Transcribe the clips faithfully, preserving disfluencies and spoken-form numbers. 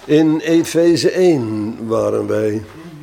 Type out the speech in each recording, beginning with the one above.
In Efeze één waren wij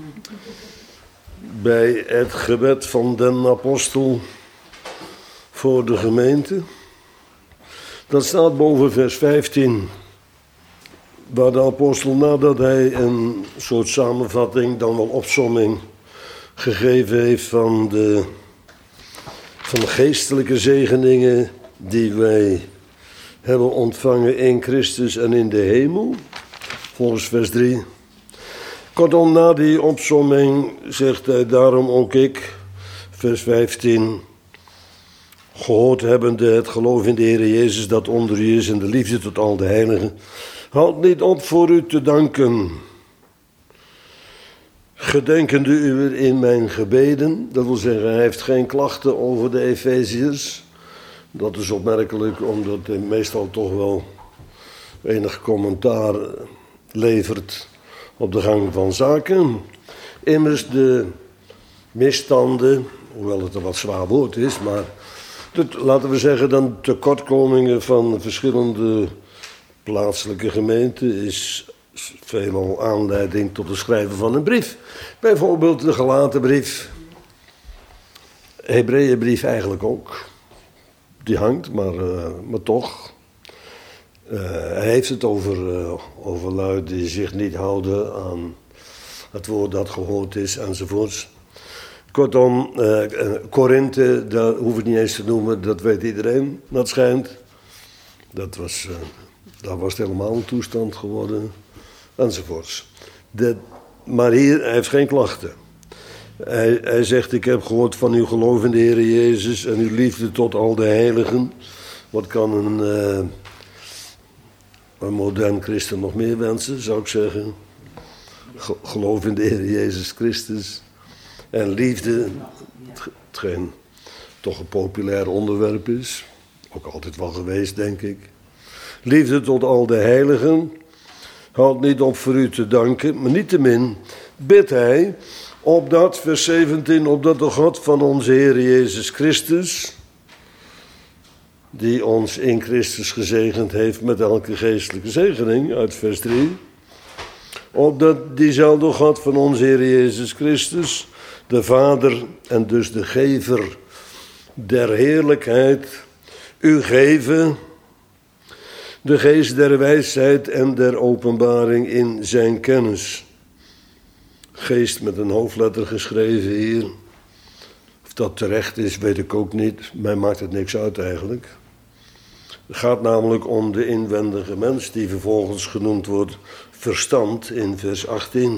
bij het gebed van den apostel voor de gemeente. Dat staat boven vers vijftien, waar de apostel nadat hij een soort samenvatting, dan wel opsomming gegeven heeft van de, van de geestelijke zegeningen die wij hebben ontvangen in Christus en in de hemel. Volgens vers drie. Kortom, na die opsomming zegt hij daarom ook ik, vers vijftien, gehoord hebbende het geloof in de Heer Jezus dat onder u is en de liefde tot al de heiligen, houd niet op voor u te danken, gedenkende u in mijn gebeden. Dat wil zeggen, hij heeft geen klachten over de Efeziërs. Dat is opmerkelijk, omdat hij meestal toch wel enig commentaar levert op de gang van zaken. Immers de misstanden, hoewel het een wat zwaar woord is, maar de, laten we zeggen dan tekortkomingen van verschillende plaatselijke gemeenten is veelal aanleiding tot het schrijven van een brief. Bijvoorbeeld de Galatenbrief, Hebreeënbrief eigenlijk ook. Die hangt, maar, uh, maar toch. Uh, hij heeft het over, uh, over lui die zich niet houden aan het woord dat gehoord is enzovoorts. Kortom, uh, Korinthe, dat hoef ik niet eens te noemen, dat weet iedereen, dat schijnt. Dat was, uh, daar was het helemaal een toestand geworden, enzovoorts. De, maar hier, hij heeft geen klachten. Hij, hij zegt, ik heb gehoord van uw geloof in de Heer Jezus en uw liefde tot al de heiligen. Wat kan een, uh, een modern christen nog meer wensen, zou ik zeggen. Ge- geloof in de Heer Jezus Christus. En liefde, hetgeen toch een populair onderwerp is. Ook altijd wel geweest, denk ik. Liefde tot al de heiligen. Houdt niet op voor u te danken, maar niettemin bidt hij, opdat, vers zeventien, opdat de God van onze Heer Jezus Christus, die ons in Christus gezegend heeft met elke geestelijke zegening, uit vers drie, opdat diezelfde God van onze Heer Jezus Christus, de Vader en dus de Gever der heerlijkheid, u geven de geest der wijsheid en der openbaring in zijn kennis. Geest met een hoofdletter geschreven hier. Of dat terecht is, weet ik ook niet. Mij maakt het niks uit eigenlijk. Het gaat namelijk om de inwendige mens die vervolgens genoemd wordt verstand in vers achttien.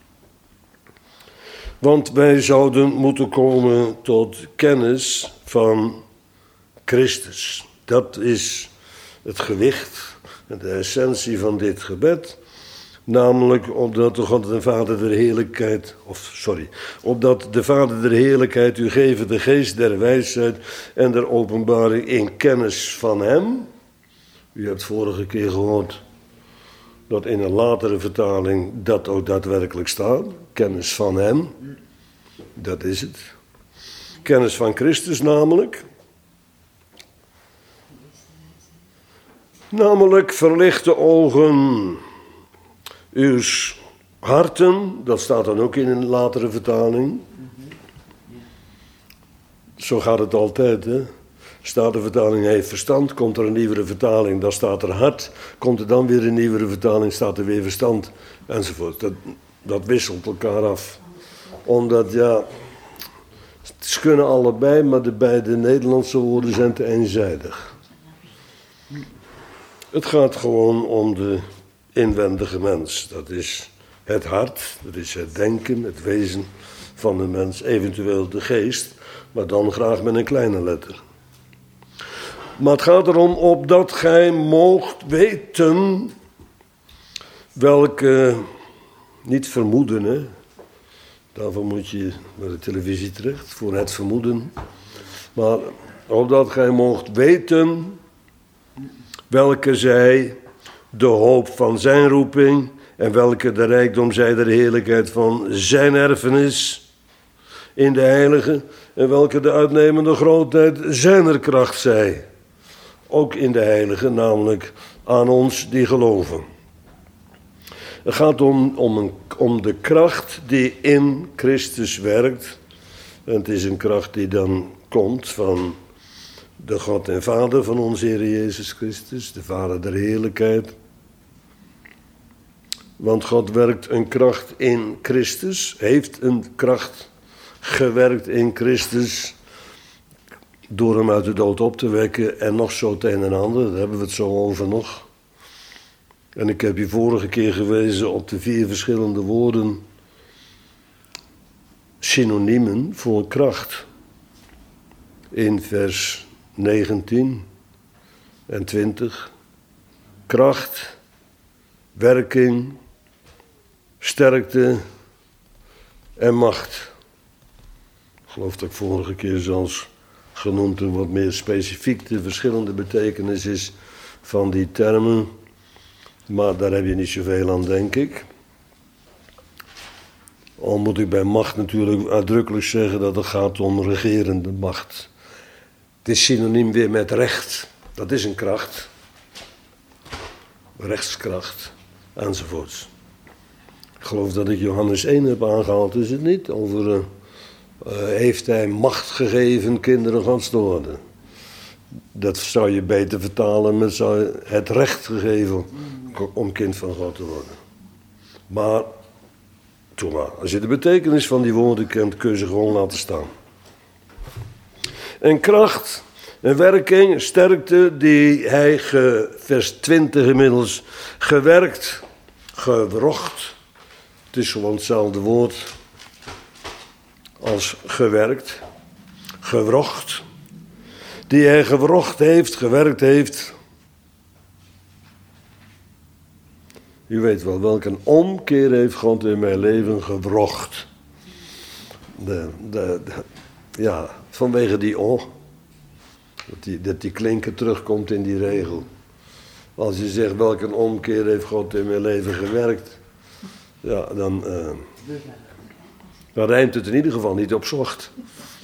Want wij zouden moeten komen tot kennis van Christus. Dat is het gewicht en de essentie van dit gebed. Namelijk opdat de God de Vader der heerlijkheid, of sorry, opdat de Vader der heerlijkheid u geven de geest der wijsheid en der openbaring in kennis van hem. U hebt vorige keer gehoord dat in een latere vertaling dat ook daadwerkelijk staat. Kennis van hem, dat is het. Kennis van Christus namelijk. Namelijk verlichte ogen uw harten, dat staat dan ook in een latere vertaling. Zo gaat het altijd, hè. Staat de vertaling heeft verstand, komt er een nieuwere vertaling, dan staat er hart. Komt er dan weer een nieuwere vertaling, staat er weer verstand, enzovoort. Dat, dat wisselt elkaar af. Omdat, ja, ze kunnen allebei, maar de beide Nederlandse woorden zijn te eenzijdig. Het gaat gewoon om de inwendige mens. Dat is het hart, dat is het denken, het wezen van de mens, eventueel de geest, maar dan graag met een kleine letter. Maar het gaat erom opdat gij moogt weten welke, niet vermoeden, hè. Daarvoor moet je bij de televisie terecht, voor het vermoeden. Maar opdat gij moogt weten welke zij de hoop van zijn roeping en welke de rijkdom zij der heerlijkheid van zijn erfenis in de heilige en welke de uitnemende grootheid zijner kracht zij. Ook in de heilige, namelijk aan ons die geloven. Het gaat om, om, een, om de kracht die in Christus werkt. En het is een kracht die dan komt van de God en Vader van onze Heer Jezus Christus, de Vader der heerlijkheid. Want God werkt een kracht in Christus, heeft een kracht gewerkt in Christus, door hem uit de dood op te wekken en nog zo het een en ander, daar hebben we het zo over nog. En ik heb je vorige keer gewezen op de vier verschillende woorden, synoniemen voor kracht. In vers negentien en twintig. Kracht, werking, sterkte en macht. Ik geloof dat ik vorige keer zelfs genoemd en wat meer specifiek de verschillende betekenissen van die termen. Maar daar heb je niet zoveel aan, denk ik. Al moet ik bij macht natuurlijk uitdrukkelijk zeggen dat het gaat om regerende macht. Het is synoniem weer met recht. Dat is een kracht. Rechtskracht. Enzovoorts. Ik geloof dat ik Johannes één heb aangehaald, is het niet? Over, uh, uh, heeft hij macht gegeven kinderen Gods te worden. Dat zou je beter vertalen met zou het recht gegeven om kind van God te worden. Maar, toe maar. Als je de betekenis van die woorden kent, kun je ze gewoon laten staan. En kracht, een werking, een sterkte die hij, ge, vers twintig inmiddels, gewerkt, gewrocht. Het is gewoon hetzelfde woord als gewerkt, gewrocht. Die hij gewrocht heeft, gewerkt heeft. U weet wel, welke omkeer heeft God in mijn leven gewrocht. De, de, de, ja, vanwege die o. Dat die, dat die klinker terugkomt in die regel. Als je zegt, welke omkeer heeft God in mijn leven gewerkt. Ja, dan, uh, dan rijmt het in ieder geval niet op zocht.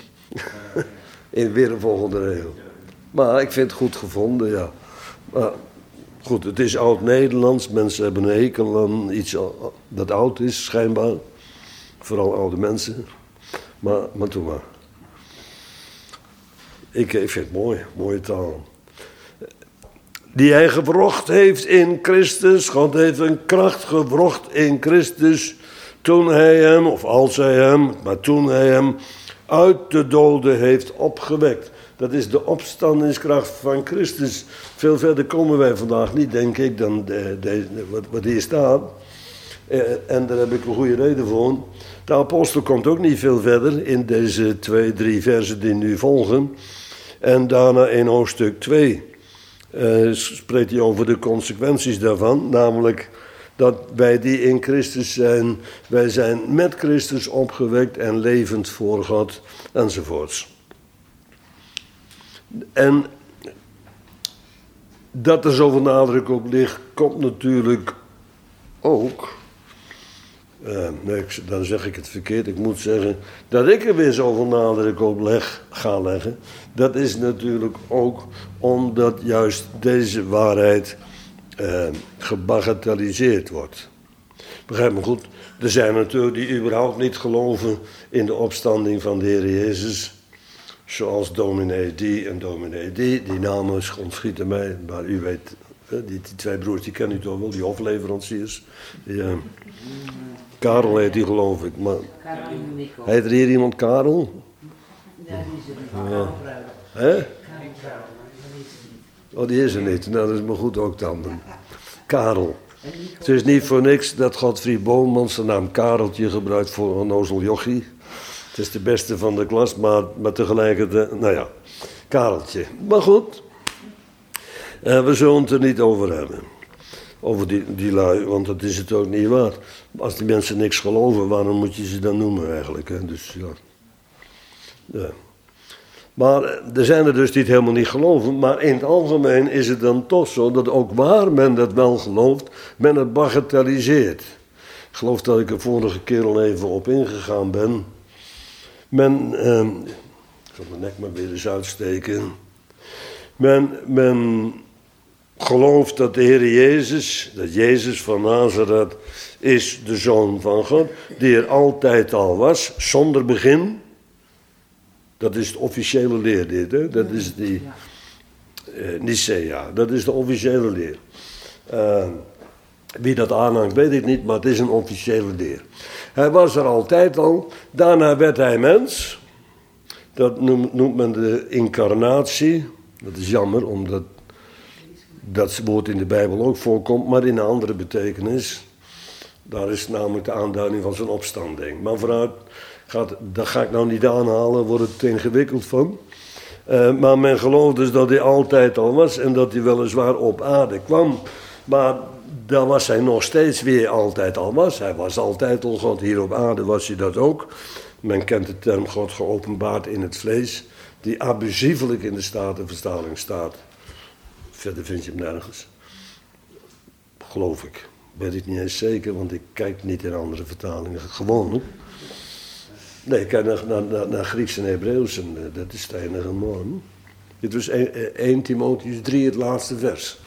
In weer een volgende regel. Maar ik vind het goed gevonden, ja. Maar goed, het is oud-Nederlands. Mensen hebben een hekel aan iets dat oud is, schijnbaar. Vooral oude mensen. Maar, maar doe maar. Ik, ik vind het mooi, mooie taal. Die hij gewrocht heeft in Christus. God heeft een kracht gewrocht in Christus. Toen hij hem, of als hij hem, maar toen hij hem uit de doden heeft opgewekt. Dat is de opstandingskracht van Christus. Veel verder komen wij vandaag niet, denk ik, dan de, de, wat, wat hier staat. En daar heb ik een goede reden voor. De apostel komt ook niet veel verder in deze twee, drie versen die nu volgen. En daarna in hoofdstuk twee uh, spreekt hij over de consequenties daarvan. Namelijk dat wij die in Christus zijn, wij zijn met Christus opgewekt en levend voor God enzovoorts. En dat er zoveel nadruk op ligt, komt natuurlijk ook. Uh, nee, dan zeg ik het verkeerd. Ik moet zeggen dat ik er weer zoveel nadruk op leg, ga leggen. Dat is natuurlijk ook omdat juist deze waarheid uh, gebagatelliseerd wordt. Begrijp me goed. Er zijn natuurlijk die überhaupt niet geloven in de opstanding van de Heer Jezus. Zoals dominee die en dominee die. Die namen ontschieten mij. Maar u weet, die, die twee broers die kennen u toch wel. Die hofleveranciers. Die, uh, Karel heet die, geloof ik. Maar heet er hier iemand Karel? Ja, die is er niet. Ja. Hè? Oh, die is er niet. Nou, dat is maar goed ook dan. Karel. Het is niet voor niks dat Godfried Boomans de naam Kareltje gebruikt voor een onnozel jochie. Het is de beste van de klas, maar, maar tegelijkertijd, nou ja, Kareltje. Maar goed, uh, we zullen het er niet over hebben. Over die, die lui, want dat is het ook niet waard. Als die mensen niks geloven, waarom moet je ze dan noemen eigenlijk? Hè? Dus ja. ja. Maar er zijn er dus die het helemaal niet geloven. Maar in het algemeen is het dan toch zo dat ook waar men dat wel gelooft, men het bagatelliseert. Ik geloof dat ik er vorige keer al even op ingegaan ben. Men, eh, ik zal mijn nek maar weer eens uitsteken. Men, men gelooft dat de Heer Jezus, dat Jezus van Nazareth, is de Zoon van God, die er altijd al was, zonder begin. Dat is de officiële leer dit, hè? Dat is die uh, Nicea, dat is de officiële leer. Uh, wie dat aanhangt weet ik niet, maar het is een officiële leer. Hij was er altijd al, daarna werd hij mens. Dat noemt, noemt men de incarnatie. Dat is jammer, omdat dat woord in de Bijbel ook voorkomt, maar in een andere betekenis. Daar is namelijk de aanduiding van zijn opstanding. Maar vooruit, gaat, dat ga ik nou niet aanhalen, wordt het te ingewikkeld van. Uh, maar men gelooft dus dat hij altijd al was en dat hij weliswaar op aarde kwam. Maar daar was hij nog steeds weer altijd al was. Hij was altijd al God, hier op aarde was hij dat ook. Men kent de term God geopenbaard in het vlees, die abusievelijk in de Statenvertaling staat. Verder vind je hem nergens. Geloof ik. Weet ik niet eens zeker, want ik kijk niet in andere vertalingen. Gewoon. Nee, ik kijk naar, naar, naar Grieks en Hebreeuws en dat is het enige norm. Dit was Eerste Timotheüs drie, het laatste vers.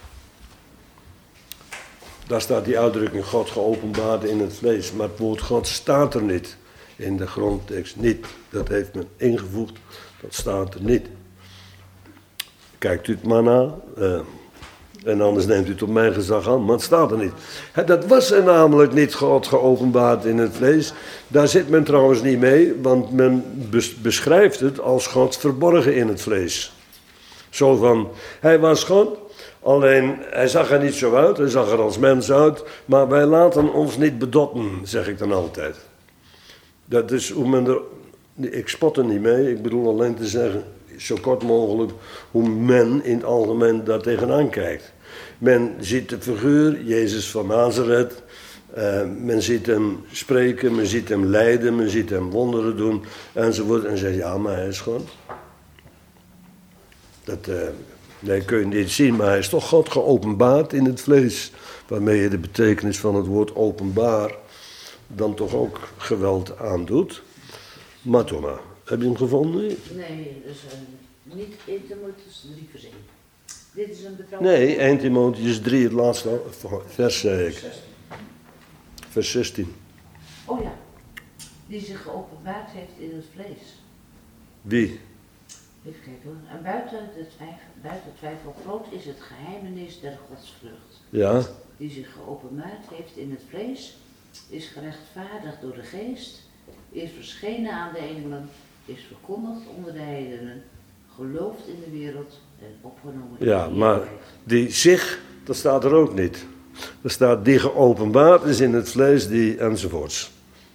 Daar staat die uitdrukking God geopenbaard in het vlees. Maar het woord God staat er niet in de grondtekst. Niet. Dat heeft men ingevoegd. Dat staat er niet. Kijkt u het maar na. Uh, en anders neemt u het op mijn gezag aan. Maar het staat er niet. Dat was er namelijk niet God geopenbaard in het vlees. Daar zit men trouwens niet mee. Want men beschrijft het als God verborgen in het vlees. Zo van, hij was God. Alleen, hij zag er niet zo uit, hij zag er als mens uit, maar wij laten ons niet bedotten, zeg ik dan altijd. Dat is hoe men er, ik spot er niet mee, ik bedoel alleen te zeggen, zo kort mogelijk, hoe men in het algemeen daar tegenaan kijkt. Men ziet de figuur, Jezus van Nazareth, uh, men ziet hem spreken, men ziet hem lijden, men ziet hem wonderen doen, enzovoort, en zegt, ja, maar hij is God. Dat... Uh, Nee, kun je niet zien, maar hij is toch God geopenbaard in het vlees. Waarmee je de betekenis van het woord openbaar dan toch ook geweld aandoet. Maar toch maar, heb je hem gevonden? Nee, dus uh, niet Eerste Timotheüs drie vers één. Dit is een betrouwbaar... Nee, Eerste Timotheüs drie, het laatste vers, zei ik. Vers zestien. Oh ja, die zich geopenbaard heeft in het vlees. Wie? Even kijken hoor. En buiten, de twijfel, buiten twijfel groot is het geheimenis der godsvrucht. Ja. Die zich geopenbaard heeft in het vlees, is gerechtvaardigd door de geest, is verschenen aan de engelen, is verkondigd onder de heidenen, gelooft in de wereld en opgenomen in Ja, de maar die zich, dat staat er ook niet. Er staat die geopenbaard is in het vlees, die enzovoorts.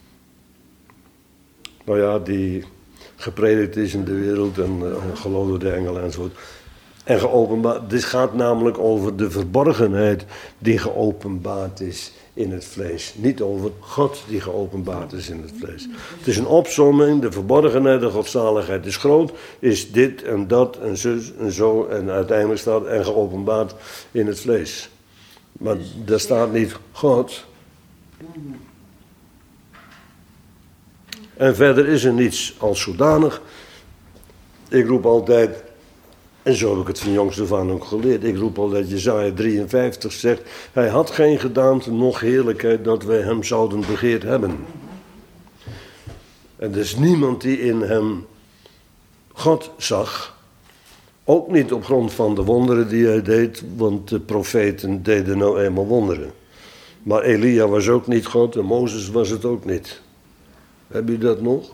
Nou ja, die... gepredikt is in de wereld en uh, geloof door de engelen enzovoort. En geopenbaard, dit gaat namelijk over de verborgenheid die geopenbaard is in het vlees. Niet over God die geopenbaard is in het vlees. Het is een opsomming, de verborgenheid, de godzaligheid is groot, is dit en dat en zus en zo en uiteindelijk staat en geopenbaard in het vlees. Maar daar staat niet God. En verder is er niets als zodanig. Ik roep altijd, en zo heb ik het van jongs af aan ook geleerd, ik roep altijd, Jesaja drieënvijftig zegt, hij had geen gedaante, noch heerlijkheid, dat wij hem zouden begeerd hebben. En er is niemand die in hem God zag, ook niet op grond van de wonderen die hij deed, want de profeten deden nou eenmaal wonderen. Maar Elia was ook niet God en Mozes was het ook niet. Heb je dat nog?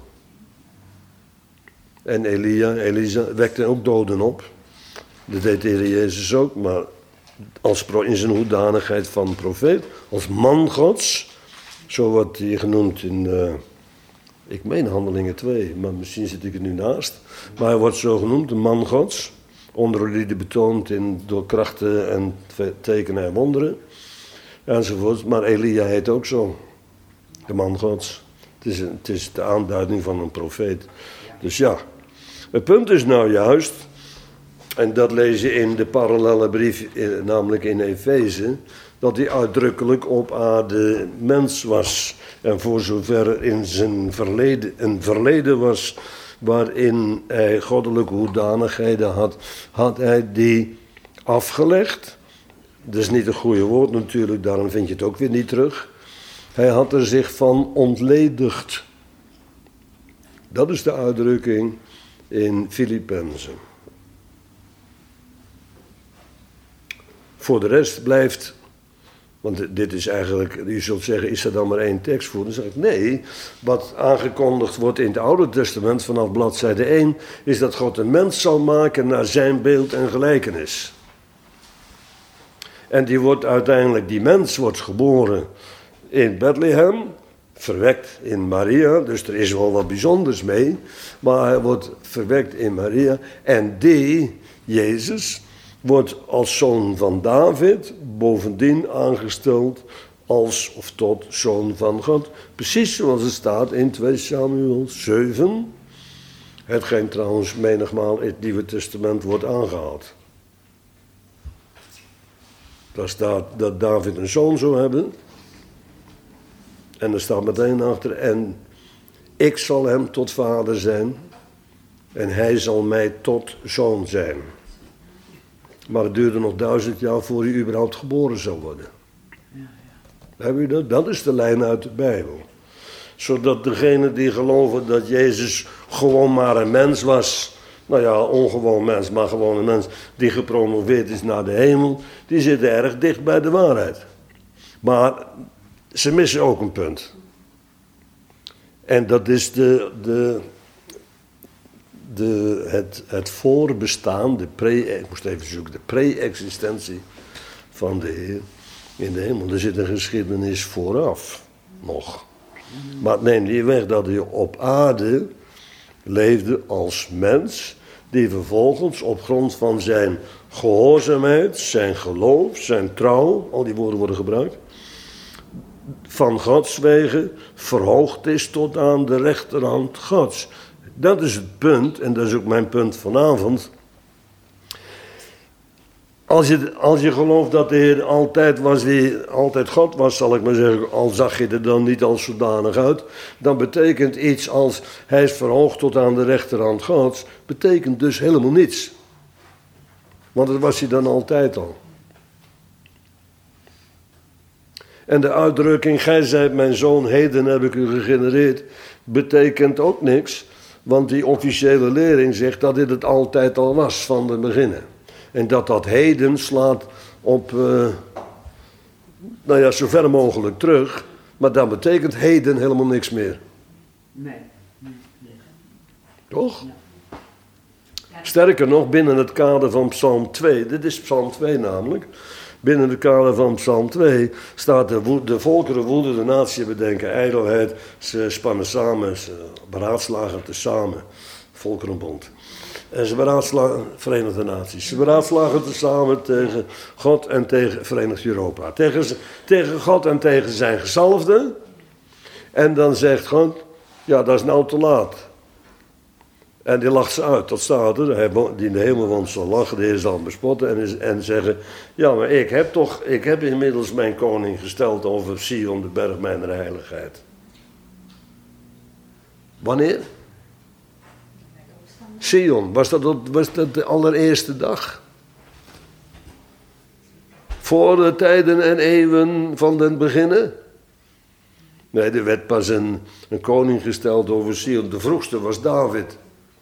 En Elia, Elisa wekte ook doden op. Dat deed de Heer Jezus ook, maar als in zijn hoedanigheid van profeet, als man Gods, zo wordt hij genoemd in, uh, ik meen Handelingen twee, maar misschien zit ik er nu naast. Maar hij wordt zo genoemd, de man Gods, onder lieden betoond in door krachten en tekenen en wonderen, enzovoort. Maar Elia heet ook zo, de man Gods. Het is, een, het is de aanduiding van een profeet. Dus ja, het punt is nou juist, en dat lees je in de parallelle brief, namelijk in Efeze, dat hij uitdrukkelijk op aarde mens was. En voor zover er in zijn verleden een verleden was waarin hij goddelijke hoedanigheden had, had hij die afgelegd dat is niet een goede woord natuurlijk, daarom vind je het ook weer niet terug. Hij had er zich van ontledigd. Dat is de uitdrukking in Filippenzen. Voor de rest blijft, want dit is eigenlijk, u zult zeggen, is er dan maar één tekst voor? Dan zeg ik, nee, wat aangekondigd wordt in het Oude Testament vanaf bladzijde één, is dat God een mens zal maken naar zijn beeld en gelijkenis. En die wordt uiteindelijk, die mens wordt geboren in Bethlehem, verwekt in Maria, dus er is wel wat bijzonders mee, maar hij wordt verwekt in Maria en die, Jezus, wordt als zoon van David bovendien aangesteld als of tot zoon van God. Precies zoals het staat in twee Samuel zeven, hetgeen trouwens menigmaal in het Nieuwe Testament wordt aangehaald. Daar staat dat David een zoon zou hebben. En er staat meteen achter, en ik zal hem tot vader zijn en hij zal mij tot zoon zijn. Maar het duurde nog duizend jaar voor hij überhaupt geboren zou worden. Ja, ja. Hebben u dat? Dat is de lijn uit de Bijbel. Zodat degenen die geloven dat Jezus gewoon maar een mens was, nou ja, ongewoon mens, maar gewoon een mens die gepromoveerd is naar de hemel, die zitten erg dicht bij de waarheid. Maar ze missen ook een punt. En dat is de, de, de, het, het voorbestaan, de pre, ik moest even zoeken, de pre-existentie van de Heer in de hemel. Er zit een geschiedenis vooraf nog. Maar het neemt niet weg dat hij op aarde leefde als mens, die vervolgens op grond van zijn gehoorzaamheid, zijn geloof, zijn trouw, al die woorden worden gebruikt, van Gods wegen verhoogd is tot aan de rechterhand Gods. Dat is het punt, en dat is ook mijn punt vanavond. Als je, als je gelooft dat de Heer altijd was, wie altijd God was, zal ik maar zeggen, al zag je er dan niet als zodanig uit, dan betekent iets als hij is verhoogd tot aan de rechterhand Gods, betekent dus helemaal niets. Want dat was hij dan altijd al. En de uitdrukking, gij zijt mijn zoon, heden heb ik u gegenereerd, betekent ook niks. Want die officiële lering zegt dat dit het altijd al was van de beginnen. En dat dat heden slaat op, uh, nou ja, zo ver mogelijk terug. Maar dan betekent heden helemaal niks meer. Nee, nee, nee. Toch? Ja. Sterker nog, binnen het kader van Psalm twee, dit is Psalm twee namelijk. Binnen het kader van Psalm twee staat de, wo- de volkeren woeden, de natie bedenken ijdelheid. Ze spannen samen, ze beraadslagen tezamen. Volkerenbond. En ze beraadslagen, Verenigde Naties. Ze beraadslagen tezamen tegen God en tegen Verenigd Europa. Tegen, tegen God en tegen zijn gezalfde. En dan zegt God, ja, dat is nou te laat. En die lacht ze uit, dat staat er. Hij die in de hemel woont zal lachen, de Heer zal hem bespotten en, en zeggen, ja, maar ik heb toch, ik heb inmiddels mijn koning gesteld over Sion, de berg mijner heiligheid. Wanneer? Sion, was dat, was dat de allereerste dag? Voor de tijden en eeuwen van den beginnen? Nee, er werd pas een, een koning gesteld over Sion. De vroegste was David.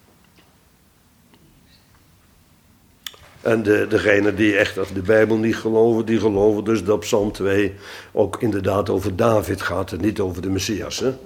En de, degene die echt de Bijbel niet geloven, die geloven dus dat Psalm twee ook inderdaad over David gaat en niet over de Messias. Hè?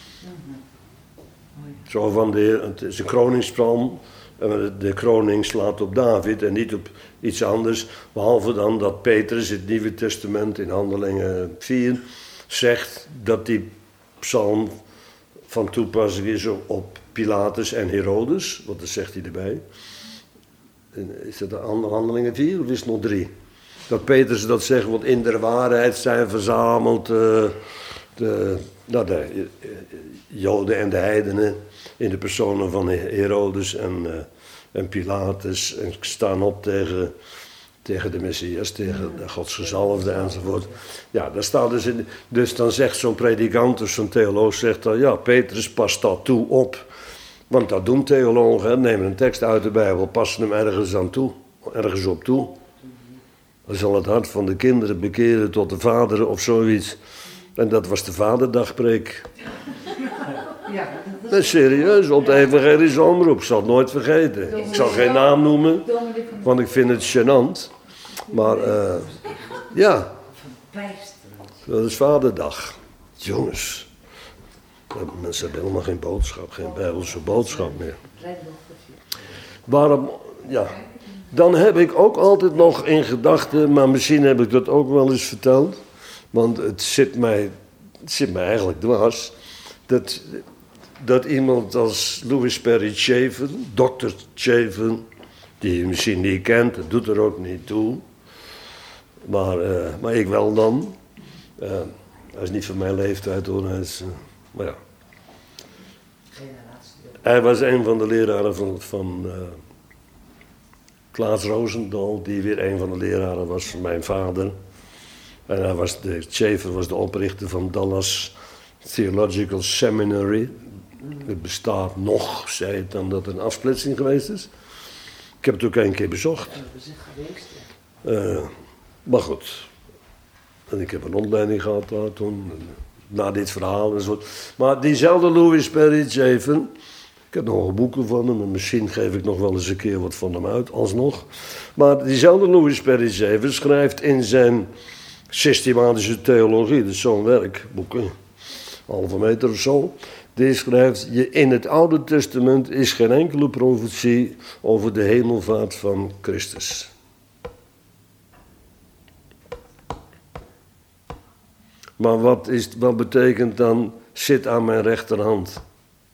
Zo van de, het is een kroningspsalm, de kroning slaat op David en niet op iets anders. Behalve dan dat Petrus in het Nieuwe Testament in Handelingen vier zegt dat die psalm van toepassing is op Pilatus en Herodes. Want dat zegt hij erbij. Is dat de Handelingen vier of is het nog drie? Dat Petrus dat zegt, want in der waarheid zijn verzameld uh, de, nou de Joden en de heidenen in de personen van Herodes en, uh, en Pilatus en staan op tegen, tegen de Messias, tegen de Gods gezalfde enzovoort. Ja, daar staat dus in. Dus dan zegt zo'n predikant of zo'n theoloog, zegt dan, ja, Petrus past dat toe op. Want dat doen theologen, nemen een tekst uit de Bijbel, passen hem ergens aan toe, ergens op toe. Hij zal het hart van de kinderen bekeren tot de vaderen of zoiets. En dat was de vaderdagpreek. Ja, dat is serieus, op de evangelische omroep. Ik zal het nooit vergeten. Ik zal geen naam noemen, want ik vind het gênant. Maar uh, ja, dat is vaderdag. Jongens, mensen hebben helemaal geen boodschap, geen bijbelse boodschap meer. Waarom, ja. Dan heb ik ook altijd nog in gedachten, maar misschien heb ik dat ook wel eens verteld. Want het zit mij, het zit mij eigenlijk dwars. Dat, dat iemand als Louis Perry Chapin, dokter Chapin, die je misschien niet kent, dat doet er ook niet toe. Maar, uh, maar ik wel dan. Uh, hij is niet van mijn leeftijd hoor, hij is, uh, maar ja. Hij was een van de leraren van, van uh, Klaas Rosendahl, die weer een van de leraren was van mijn vader. En hij was de, Chapin was de oprichter van Dallas Theological Seminary. Het bestaat nog, zei het dan dat er een afsplitsing geweest is. Ik heb het ook een keer bezocht. Uh, maar goed. En ik heb een opleiding gehad daar toen, na dit verhaal en zo. Maar diezelfde Louis Perry Chapin, ik heb nog boeken van hem en misschien geef ik nog wel eens een keer wat van hem uit, alsnog. Maar diezelfde Louis Perry Chapin schrijft in zijn systematische theologie, dat is zo'n werk, boeken, halve meter of zo. Die schrijft, in het Oude Testament is geen enkele profetie over de hemelvaart van Christus. Maar wat, is, wat betekent dan, zit aan mijn rechterhand?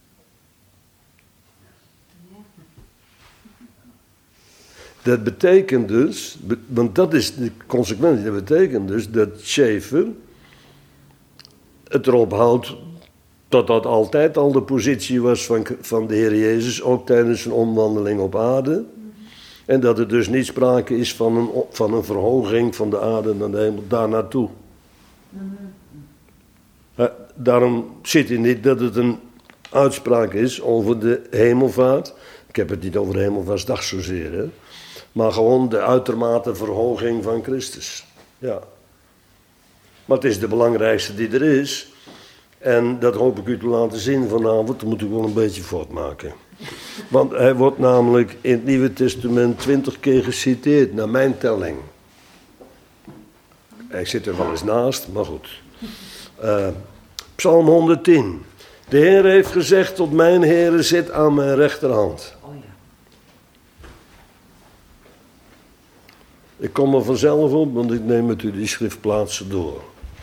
Dat betekent dus, want dat is de consequentie, dat betekent dus dat Chapin het erop houdt dat dat altijd al de positie was van, van de Heer Jezus, ook tijdens een omwandeling op aarde. En dat er dus niet sprake is van een, van een verhoging van de aarde naar de hemel, daar naartoe. Uh, daarom zit hij niet dat het een uitspraak is over de hemelvaart. Ik heb het niet over de hemelvaartsdag zozeer, hè. Maar gewoon de uitermate verhoging van Christus. Ja. Maar het is de belangrijkste die er is. En dat hoop ik u te laten zien vanavond. Dat moet ik wel een beetje voortmaken. Want hij wordt namelijk in het Nieuwe Testament twintig keer geciteerd, naar mijn telling. Ik zit er wel eens naast, maar goed. Uh, Psalm honderdtien. De Heer heeft gezegd tot mijn Heere, zit aan mijn rechterhand. Oh ja. Ik kom er vanzelf op, want ik neem met u die schriftplaatsen door.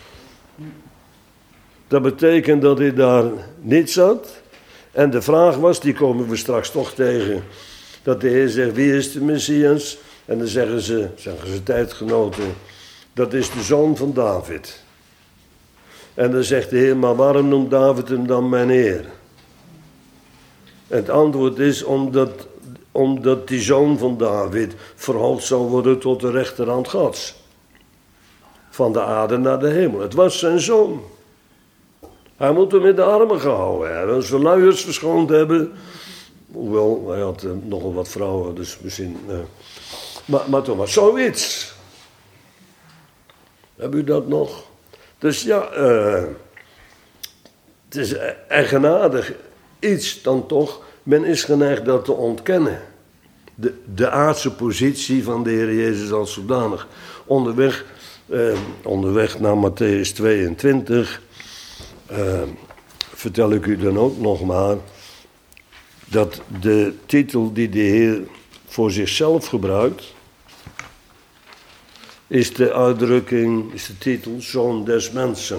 Dat betekent dat hij daar niet zat. En de vraag was, die komen we straks toch tegen, dat de Heer zegt, wie is de Messias? En dan zeggen ze, zeggen ze tijdgenoten, dat is de zoon van David. En dan zegt de Heer, maar waarom noemt David hem dan mijn Heer? En het antwoord is, omdat, omdat die zoon van David verhoogd zal worden tot de rechterhand Gods. Van de aarde naar de hemel. Het was zijn zoon. Hij moet hem in de armen gehouden hebben. Zijn luiers verschoond hebben. Hoewel, hij had uh, nogal wat vrouwen, dus misschien... Uh, maar, maar toch maar zoiets. Hebben u dat nog? Dus ja, uh, het is eigenaardig iets dan toch. Men is geneigd dat te ontkennen. De, de aardse positie van de Heer Jezus als zodanig. Onderweg, uh, onderweg naar Matthäus tweeëntwintig... Uh, vertel ik u dan ook nog maar dat de titel die de Heer voor zichzelf gebruikt, is de uitdrukking, is de titel Zoon des Mensen.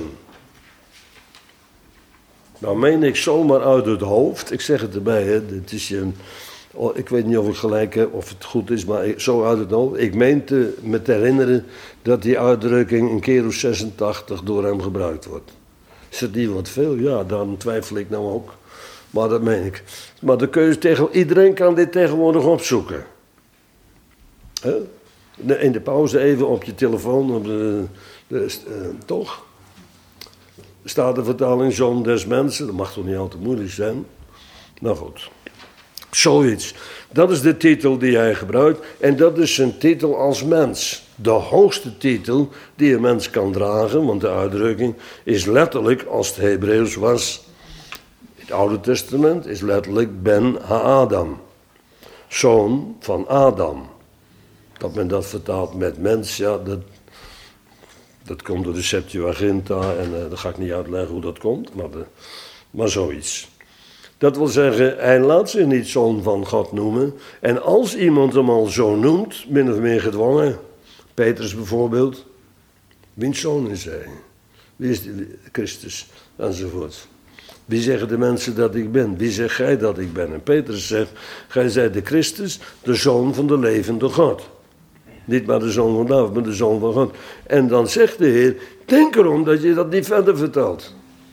Nou meen ik zomaar uit het hoofd, ik zeg het erbij, hè, dit is je, oh, ik weet niet of ik gelijk heb of het goed is, maar ik, zo uit het hoofd. Ik meen te, me te herinneren dat die uitdrukking een keer of zesentachtig door hem gebruikt wordt. Is het niet wat veel? Ja, daarom twijfel ik nou ook. Maar dat meen ik. Maar de keuze tegen, iedereen kan dit tegenwoordig opzoeken. He? In de pauze even op je telefoon, op de, de, uh, toch? Staat de vertaling Zoon des Mensen, dat mag toch niet altijd moeilijk zijn? Nou goed. Zoiets. Dat is de titel die hij gebruikt. En dat is zijn titel als mens. de hoogste titel die een mens kan dragen, want de uitdrukking is letterlijk, als het Hebreeuws was, het Oude Testament is letterlijk Ben Ha-Adam, zoon van Adam. Dat men dat vertaalt met mens, ja, dat, dat komt door de Septuaginta en uh, daar ga ik niet uitleggen hoe dat komt, maar, de, maar zoiets. Dat wil zeggen, hij laat zich niet zoon van God noemen. En als iemand hem al zo noemt, min of meer gedwongen, Petrus bijvoorbeeld, wiens zoon is hij? Wie is die Christus? Enzovoort. Wie zeggen de mensen dat ik ben? Wie zegt gij dat ik ben? En Petrus zegt, gij zijt de Christus, de zoon van de levende God. Niet maar de zoon van David, maar de zoon van God. En dan zegt de Heer, denk erom dat je dat niet verder vertelt.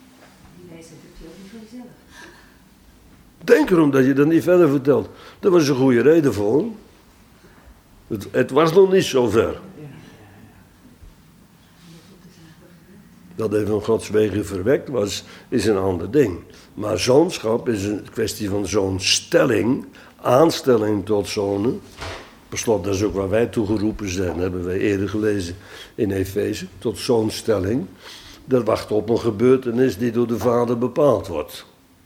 Denk erom dat je dat niet verder vertelt. Daar was een goede reden voor. Het, het was nog niet zo ver. Dat hij van Gods wegen verwekt was, is een ander ding. Maar zoonschap is een kwestie van zoonstelling, aanstelling tot zonen. Per slot, dat is ook waar wij toegeroepen zijn, hebben wij eerder gelezen in Efeze, tot zoonstelling. Dat wacht op een gebeurtenis die door de Vader bepaald wordt.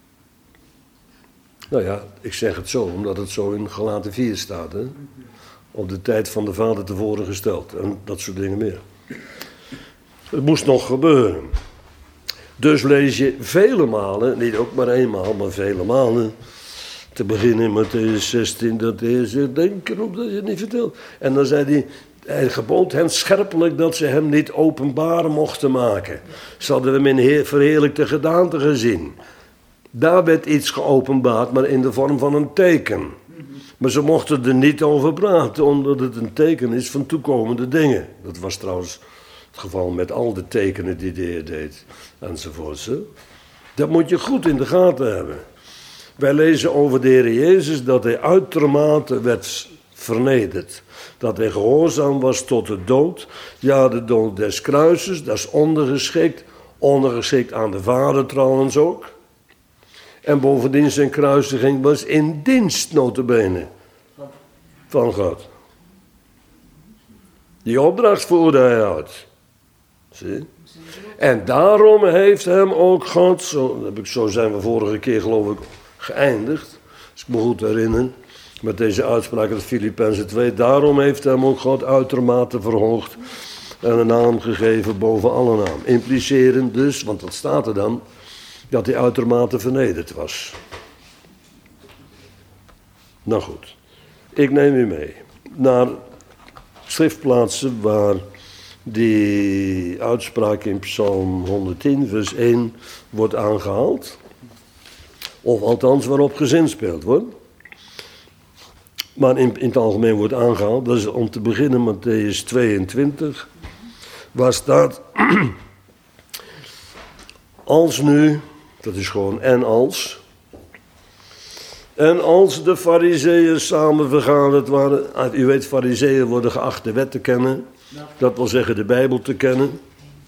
Nou ja, ik zeg het zo, omdat het zo in Galaten vier staat. Hè? Op de tijd van de Vader tevoren gesteld. En dat soort dingen meer. Het moest nog gebeuren. Dus lees je vele malen, niet ook maar eenmaal, maar vele malen. Te beginnen in Mattheüs zestien, dat de Heer zegt, denk erop dat je het niet vertelt. En dan zei hij, hij gebood hen scherpelijk dat ze hem niet openbaar mochten maken. Ze hadden hem in verheerlijkte gedaante gezien. Daar werd iets geopenbaard, maar in de vorm van een teken. Maar ze mochten er niet over praten, omdat het een teken is van toekomende dingen. Dat was trouwens het geval met al de tekenen die de Heer deed, enzovoorts. Dat moet je goed in de gaten hebben. Wij lezen over de Heer Jezus dat hij uitermate werd vernederd. Dat hij gehoorzaam was tot de dood. Ja, de dood des kruises, dat is ondergeschikt. Ondergeschikt aan de Vader trouwens ook. En bovendien zijn kruisiging was in dienst, nota bene, van God. Die opdracht voerde hij uit. Zie? En daarom heeft hem ook God, zo, heb ik, zo zijn we vorige keer geloof ik geëindigd, als ik me goed herinner, met deze uitspraak uit Filippenzen twee. Daarom heeft hem ook God uitermate verhoogd en een naam gegeven boven alle naam. Implicerend dus, want dat staat er dan, dat hij uitermate vernederd was. Nou goed, ik neem u mee naar schriftplaatsen waar die uitspraak in Psalm honderdtien vers één wordt aangehaald. Of althans waarop gezinspeeld wordt. Maar in, in het algemeen wordt aangehaald. Dat is om te beginnen Mattheüs tweeëntwintig. Waar staat, als nu, dat is gewoon en als. En als de farizeeën samen vergaderd waren. U weet, farizeeën worden geacht de wet te kennen. Dat wil zeggen de Bijbel te kennen.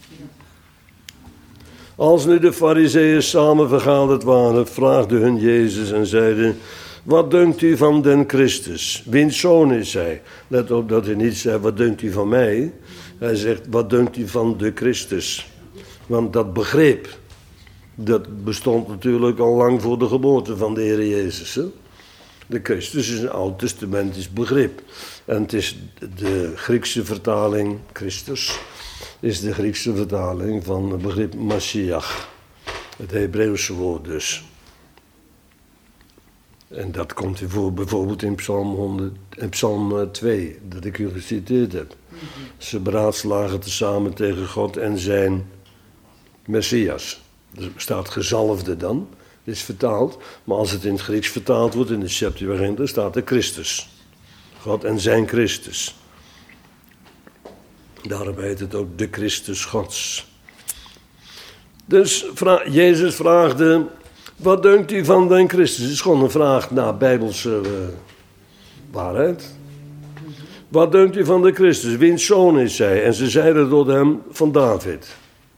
Als nu de farizeeën samen vergaderd waren, vraagde hun Jezus en zeiden, wat dunkt u van den Christus? Wiens zoon is hij? Let op dat hij niet zei, wat dunkt u van mij? Hij zegt, wat dunkt u van de Christus? Want dat begrip, dat bestond natuurlijk al lang voor de geboorte van de Heer Jezus. Hè? De Christus is een oud-testamentisch begrip. En het is de Griekse vertaling, Christus, is de Griekse vertaling van het begrip Mashiach. Het Hebreeuwse woord dus. En dat komt voor bijvoorbeeld in Psalm, honderd, in Psalm twee, dat ik u geciteerd heb. Mm-hmm. Ze beraadslagen tezamen tegen God en zijn Messias. Er staat gezalfde dan, is vertaald. Maar als het in het Grieks vertaald wordt, in de Septuaginta, staat er Christus. God en zijn Christus. Daarom heet het ook de Christus Gods. Dus vra- Jezus vraagde, wat dunkt u van den Christus? Het is gewoon een vraag naar bijbelse uh, waarheid. Wat dunkt u van de Christus? Wiens zoon is hij? En ze zeiden tot hem, van David.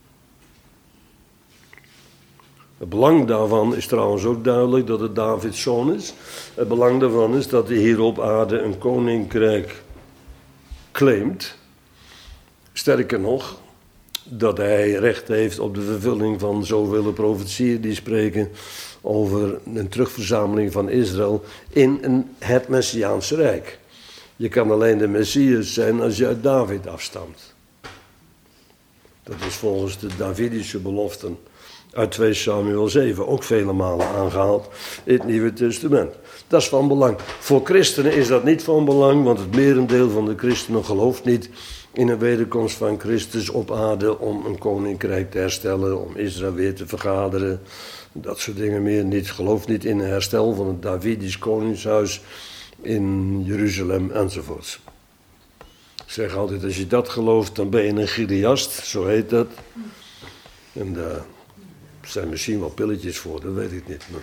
Het belang daarvan is trouwens ook duidelijk dat het Davids zoon is. Het belang daarvan is dat hij hier op aarde een koninkrijk claimt. Sterker nog, dat hij recht heeft op de vervulling van zoveel profetieën die spreken over een terugverzameling van Israël in een, het Messiaanse Rijk. Je kan alleen de Messias zijn als je uit David afstamt. Dat is volgens de Davidische beloften uit twee Samuel zeven ook vele malen aangehaald in het Nieuwe Testament. Dat is van belang. Voor christenen is dat niet van belang, want het merendeel van de christenen gelooft niet in een wederkomst van Christus op aarde om een koninkrijk te herstellen, om Israël weer te vergaderen. Dat soort dingen meer niet. Gelooft niet in een herstel van het Davidisch koningshuis in Jeruzalem enzovoorts. Ik zeg altijd, als je dat gelooft, dan ben je een Gileast, zo heet dat. En daar zijn misschien wel pilletjes voor, dat weet ik niet. Maar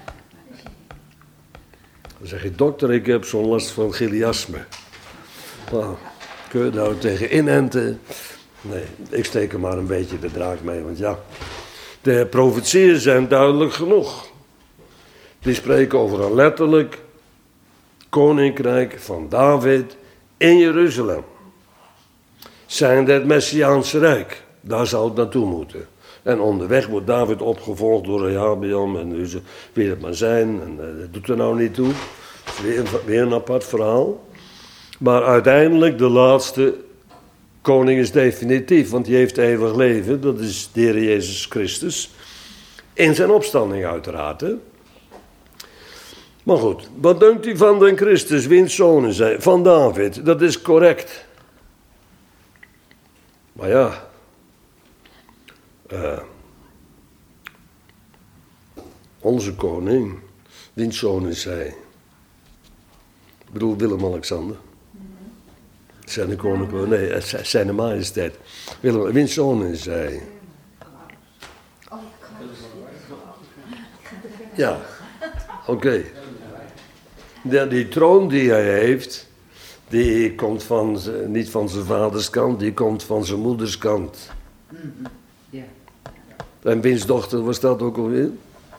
dan zeg je, dokter, ik heb zo'n last van Gileasme. Nou, kun je daar tegen inenten? Nee, ik steek er maar een beetje de draak mee, want ja, de profetieën zijn duidelijk genoeg. Die spreken over een letterlijk koninkrijk van David in Jeruzalem. Zijnde het Messiaanse Rijk. Daar zou het naartoe moeten. En onderweg wordt David opgevolgd door Rehabeam en dus wie het maar zijn. En dat doet er nou niet toe. Dat is weer, weer een apart verhaal. Maar uiteindelijk de laatste koning is definitief, want die heeft eeuwig leven. Dat is de Heer Jezus Christus. In zijn opstanding uiteraard. Hè? Maar goed, wat denkt u van den Christus, wiens zonen zijn? Van David, dat is correct. Maar ja, uh, onze koning, wiens zoon is hij? Ik bedoel Willem-Alexander. Zijn de koning, nee, zijn majesteit. Willem, wiens zoon is hij? Ja, oké. Okay. Die, die troon die hij heeft, die komt van, niet van zijn vaders kant, die komt van zijn moeders kant. Mm-hmm. Yeah. En wiens dochter was dat ook alweer?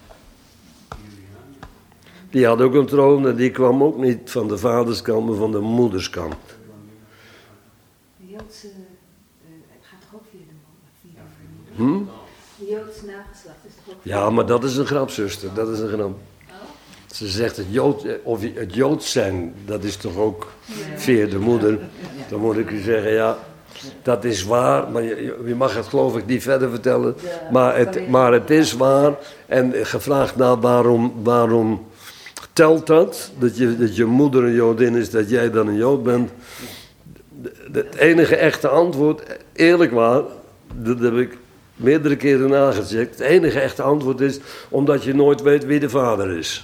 Die had ook een troon en die kwam ook niet van de vaderskant, maar van de moederskant. De Joodse, uh, het gaat toch ook via de moeder? Hm? De Joodse nageslacht is toch ook via Ja, maar dat is een grap, zuster. Dat is een grap. Ze zegt het, Jood, of het Joods zijn, dat is toch ook via de moeder. Dan moet ik u zeggen, ja, dat is waar, maar je, je mag het geloof ik niet verder vertellen. Maar het, maar het is waar. En gevraagd naar waarom, waarom telt dat? Dat je, dat je moeder een Joodin is, dat jij dan een Jood bent. Het enige echte antwoord, eerlijk waar, dat heb ik meerdere keren nagecheckt. Het enige echte antwoord is omdat je nooit weet wie de vader is.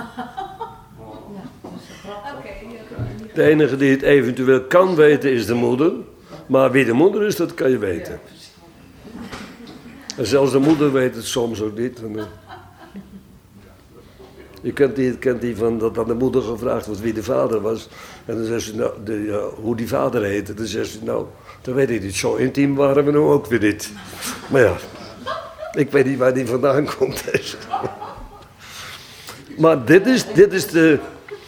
De enige die het eventueel kan weten is de moeder. Maar wie de moeder is, dat kan je weten. En zelfs de moeder weet het soms ook niet. Je kent die, kent die van dat aan de moeder gevraagd wordt wie de vader was. En dan zegt ze, nou, de, ja, hoe die vader heette. Dan zegt ze, nou, dat weet ik niet. Zo intiem waren we nu ook weer niet. Maar ja, ik weet niet waar die vandaan komt. Maar dit is, dit is de...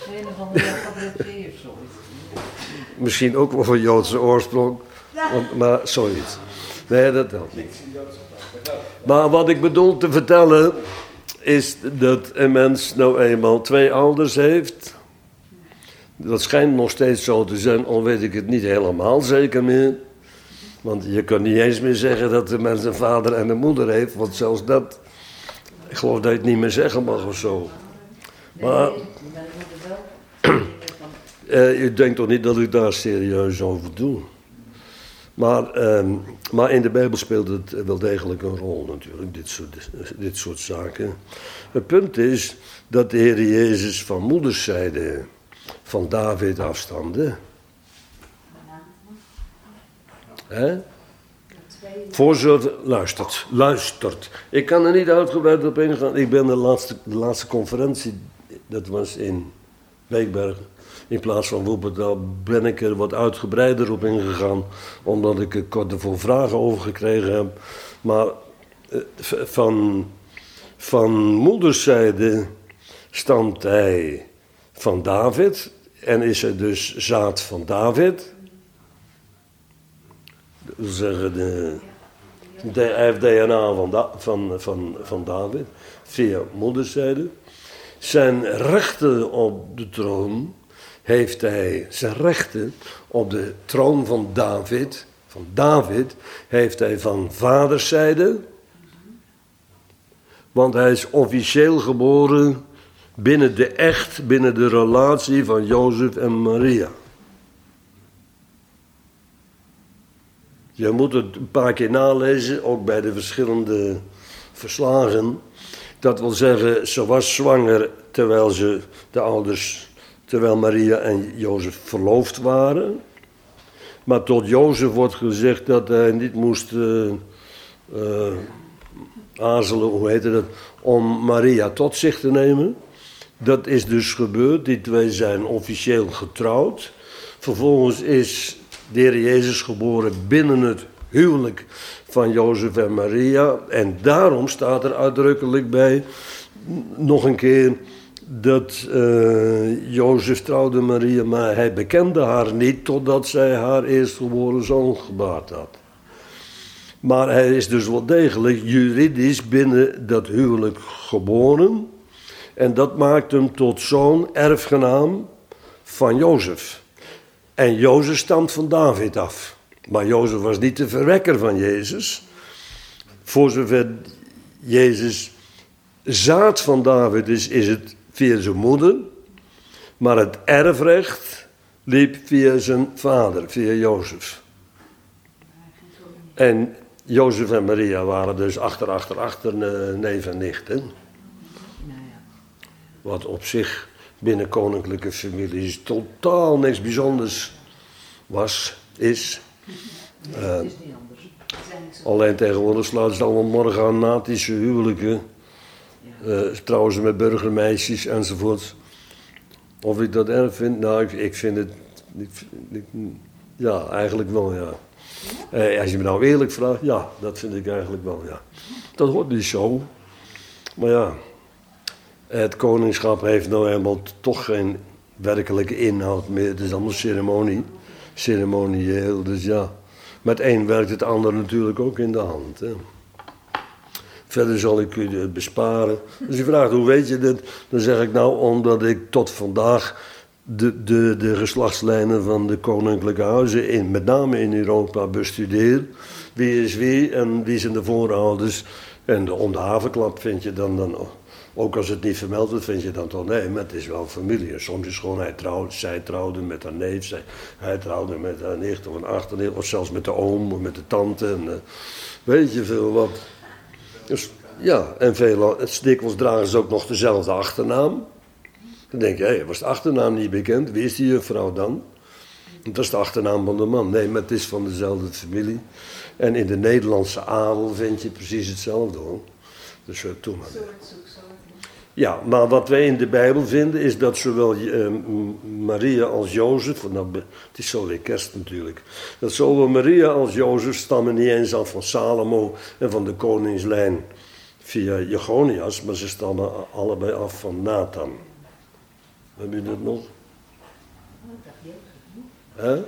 Misschien ook wel van Joodse oorsprong. Want, maar zoiets. Nee, dat helpt niet. Maar wat ik bedoel te vertellen is dat een mens nou eenmaal twee ouders heeft. Dat schijnt nog steeds zo te zijn, al weet ik het niet helemaal zeker meer. Want je kan niet eens meer zeggen dat de mens een vader en een moeder heeft, want zelfs dat, ik geloof dat je het niet meer zeggen mag of zo. Maar, uh, ik denk toch niet dat ik daar serieus over doe. Maar, uh, maar in de Bijbel speelt het wel degelijk een rol natuurlijk, dit soort, dit soort zaken. Het punt is dat de Heer Jezus van moederszijde van David afstamde. Hè? Voor zover, luistert, luistert. Ik kan er niet uitgebreid op ingaan. Ik ben de laatste, de laatste conferentie, dat was in Beekbergen. In plaats van Woeperdaal ben ik er wat uitgebreider op ingegaan, omdat ik er kort ervoor vragen over gekregen heb. Maar van, van moederszijde stamt hij van David en is er dus zaad van David. Dat wil zeggen, de, de, hij heeft D N A van, da, van, van, van David, via moederszijde. Zijn rechten op de troon heeft hij, zijn rechten op de troon van David, van David, heeft hij van vaderszijde. Want hij is officieel geboren binnen de echt, binnen de relatie van Jozef en Maria. Je moet het een paar keer nalezen, ook bij de verschillende verslagen. Dat wil zeggen, ze was zwanger terwijl ze, de ouders, terwijl Maria en Jozef verloofd waren. Maar tot Jozef wordt gezegd dat hij niet moest uh, uh, aarzelen, hoe heet het, om Maria tot zich te nemen. Dat is dus gebeurd, die twee zijn officieel getrouwd. Vervolgens is de Heer Jezus geboren binnen het huwelijk van Jozef en Maria. En daarom staat er uitdrukkelijk bij, nog een keer, dat uh, Jozef trouwde Maria, maar hij bekende haar niet totdat zij haar eerstgeboren zoon gebaard had. Maar hij is dus wel degelijk juridisch binnen dat huwelijk geboren. En dat maakt hem tot zoon, erfgenaam van Jozef. En Jozef stamt van David af. Maar Jozef was niet de verwekker van Jezus. Voor zover Jezus zaad van David is, is het via zijn moeder. Maar het erfrecht liep via zijn vader, via Jozef. En Jozef en Maria waren dus achter, achter, achter neef en nicht. Hè? Wat op zich binnen koninklijke families totaal niks bijzonders was, is. Uh, alleen tegenwoordig sluiten ze allemaal morganatische huwelijken. Uh, trouwen ze met burgermeisjes enzovoort. Of ik dat erg vind? Nou, ik, ik vind het. Ik, ik, ja, eigenlijk wel, ja. Uh, als je me nou eerlijk vraagt, ja, dat vind ik eigenlijk wel, ja. Dat hoort niet zo. Maar ja, het koningschap heeft nou helemaal toch geen werkelijke inhoud meer. Het is allemaal ceremonie, ceremonieel. Dus ja, met één werkt het ander natuurlijk ook in de hand. Hè. Verder zal ik u het besparen. Als je vraagt hoe weet je dit, dan zeg ik nou omdat ik tot vandaag de, de, de geslachtslijnen van de koninklijke huizen, in, met name in Europa, bestudeer. Wie is wie en wie zijn de voorouders. En de, om de havenklap vind je dan, dan, ook als het niet vermeld wordt, vind je dan toch, nee, maar het is wel familie. Soms is gewoon, hij trouwde, zij trouwde met haar neef, zij, hij trouwde met haar nicht of een achterneef, of zelfs met de oom of met de tante. En, uh, weet je veel wat. Dus, ja, en veel, dikwijls dragen ze ook nog dezelfde achternaam. Dan denk je, hé, was de achternaam niet bekend? Wie is die juffrouw dan? Dat is de achternaam van de man. Nee, maar het is van dezelfde familie. En in de Nederlandse adel vind je precies hetzelfde hoor. Dus uh, toe maar. Ja, maar wat wij in de Bijbel vinden is dat zowel uh, Maria als Jozef, nou, het is zo weer kerst natuurlijk, dat zowel Maria als Jozef stammen niet eens af van Salomo en van de koningslijn via Jechonias, maar ze stammen allebei af van Nathan. Heb je dat nog? Hè?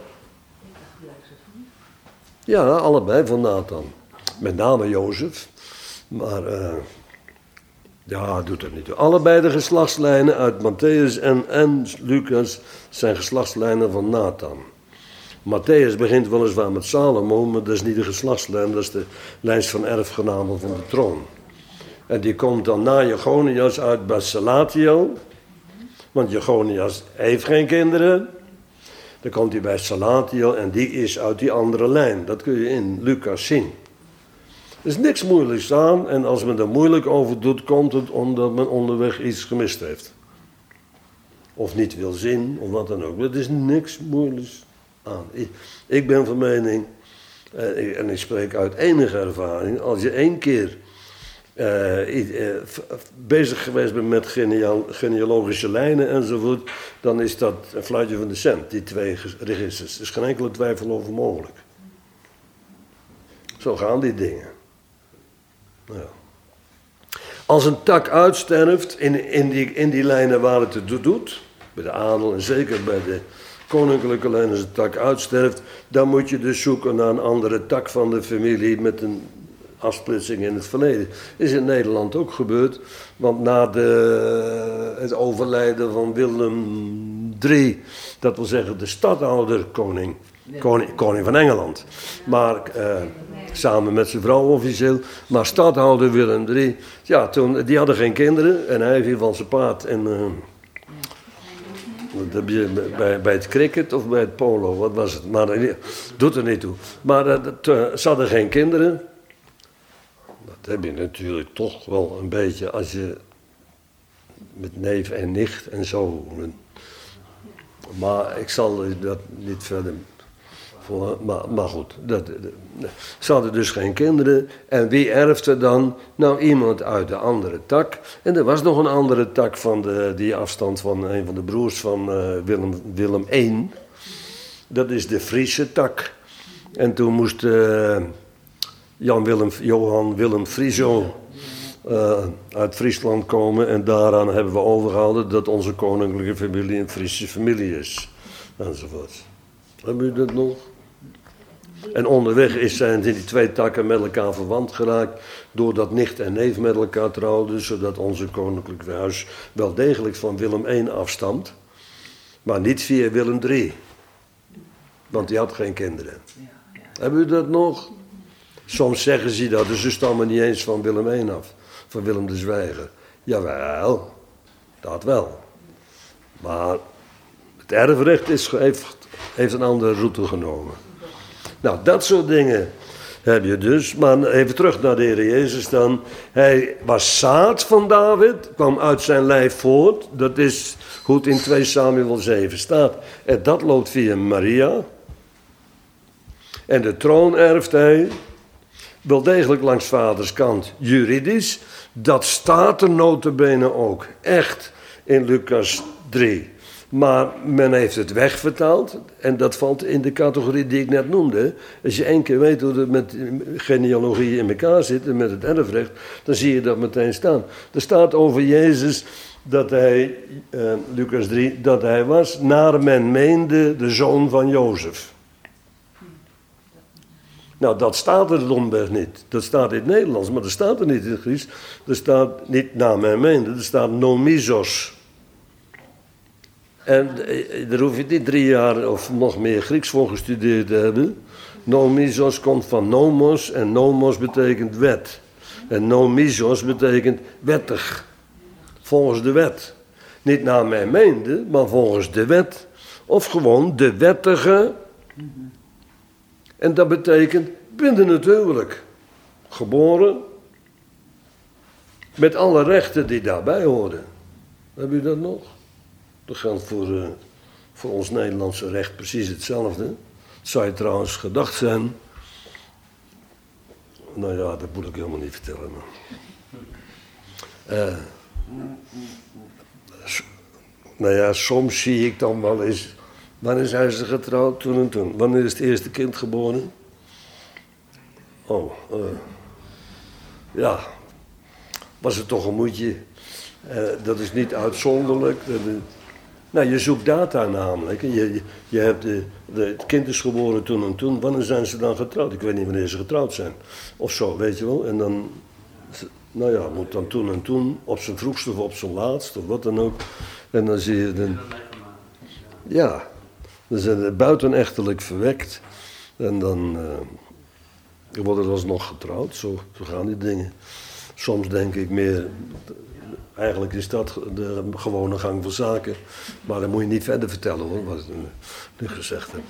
Ja, allebei van Nathan. Met name Jozef. Maar, uh, ja, doet er niet toe. Allebei de geslachtslijnen uit Matthäus en, en Lucas zijn geslachtslijnen van Nathan. Matthäus begint weliswaar met Salomo, maar dat is niet de geslachtslijn, dat is de lijst van erfgenamen van de troon. En die komt dan na Jechonias uit bij Salatiel. Want Jechonias heeft geen kinderen. Dan komt hij bij Salatiel en die is uit die andere lijn. Dat kun je in Lucas zien. Er is niks moeilijks aan en als men er moeilijk over doet, komt het omdat men onderweg iets gemist heeft. Of niet wil zien, of wat dan ook. Er is niks moeilijks aan. Ik, ik ben van mening, eh, en ik spreek uit enige ervaring, als je één keer Uh, uh, bezig geweest bent met geneal, genealogische lijnen enzovoort, dan is dat een fluitje van de cent, die twee registers. Er is geen enkele twijfel over mogelijk. Zo gaan die dingen. Ja. Als een tak uitsterft in, in, die, in die lijnen waar het het doet, bij de adel en zeker bij de koninklijke lijn als een tak uitsterft, dan moet je dus zoeken naar een andere tak van de familie met een afsplitsing in het verleden. Is in Nederland ook gebeurd, want na de, het overlijden van Willem de derde, dat wil zeggen de stadhouder koning, koning, koning van Engeland, maar eh, samen met zijn vrouw officieel, maar stadhouder Willem de derde, ja, toen, die hadden geen kinderen en hij viel van zijn paard en uh, dat heb je bij, bij het cricket of bij het polo, wat was het? Maar dat doet er niet toe. Maar uh, dat, uh, ze hadden geen kinderen. Dat heb je natuurlijk toch wel een beetje als je met neef en nicht en zo. Maar ik zal dat niet verder voor. Maar, maar goed, dat, dat, ze hadden dus geen kinderen. En wie erfde dan? Nou, iemand uit de andere tak. En er was nog een andere tak van de, die afstand van een van de broers van uh, Willem, Willem de eerste. Dat is de Friese tak. En toen moest uh, Jan Willem, Johan Willem Frieso uh, uit Friesland komen. En daaraan hebben we overgehouden dat onze koninklijke familie een Friese familie is. Enzovoort. Hebben jullie dat nog? En onderweg is zijn die twee takken met elkaar verwant geraakt, doordat nicht en neef met elkaar trouwden, zodat onze koninklijke huis wel degelijk van Willem de eerste afstamt, maar niet via Willem de derde. Want die had geen kinderen. Ja, ja. Hebben jullie dat nog? Soms zeggen ze dat, dus ze stammen niet eens van Willem de eerste af, van Willem de Zwijger. Jawel, dat wel. Maar het erfrecht is, heeft, heeft een andere route genomen. Nou, dat soort dingen heb je dus. Maar even terug naar de Heer Jezus dan. Hij was zaad van David, kwam uit zijn lijf voort. Dat is hoe het in twee Samuel zeven staat. En dat loopt via Maria. En de troon erft hij, wel degelijk langs vaders kant, juridisch. Dat staat er nota bene ook, echt, in Lucas drie. Maar men heeft het wegvertaald en dat valt in de categorie die ik net noemde. Als je één keer weet hoe het met genealogie in elkaar zit en met het erfrecht, dan zie je dat meteen staan. Er staat over Jezus dat hij, uh, Lucas drie, dat hij was, naar men meende, de zoon van Jozef. Nou, dat staat er domweg niet. Dat staat in het Nederlands, maar dat staat er niet in het Grieks. Er staat niet naar men meende, er staat nomizos. En daar hoef je niet drie jaar of nog meer Grieks voor gestudeerd te hebben. Nomizos komt van nomos en nomos betekent wet. En nomizos betekent wettig. Volgens de wet. Niet naar mijn meende, maar volgens de wet. Of gewoon de wettige. En dat betekent binnen het huwelijk. Geboren. Met alle rechten die daarbij horen. Heb je dat nog? Dat geldt voor, uh, voor ons Nederlandse recht precies hetzelfde. Het zou je trouwens gedacht zijn. Nou ja, dat moet ik helemaal niet vertellen. Uh, nou ja, soms zie ik dan wel eens. Wanneer zijn ze getrouwd? Toen en toen. Wanneer is het eerste kind geboren? Oh, uh, ja. Was het toch een moedje? Uh, dat is niet uitzonderlijk. Dat is, nou, je zoekt data namelijk. Je, je, je hebt de, de, het kind is geboren toen en toen. Wanneer zijn ze dan getrouwd? Ik weet niet wanneer ze getrouwd zijn. Of zo, weet je wel. En dan, nou ja, moet dan toen en toen. Op zijn vroegste of op zijn laatst of wat dan ook. En dan zie je dan. Ja, dan zijn ze buitenechtelijk verwekt. En dan uh, worden ze alsnog getrouwd. Zo, zo gaan die dingen. Soms denk ik meer. Eigenlijk is dat de gewone gang van zaken. Maar dan moet je niet verder vertellen hoor, wat ik nu gezegd heb.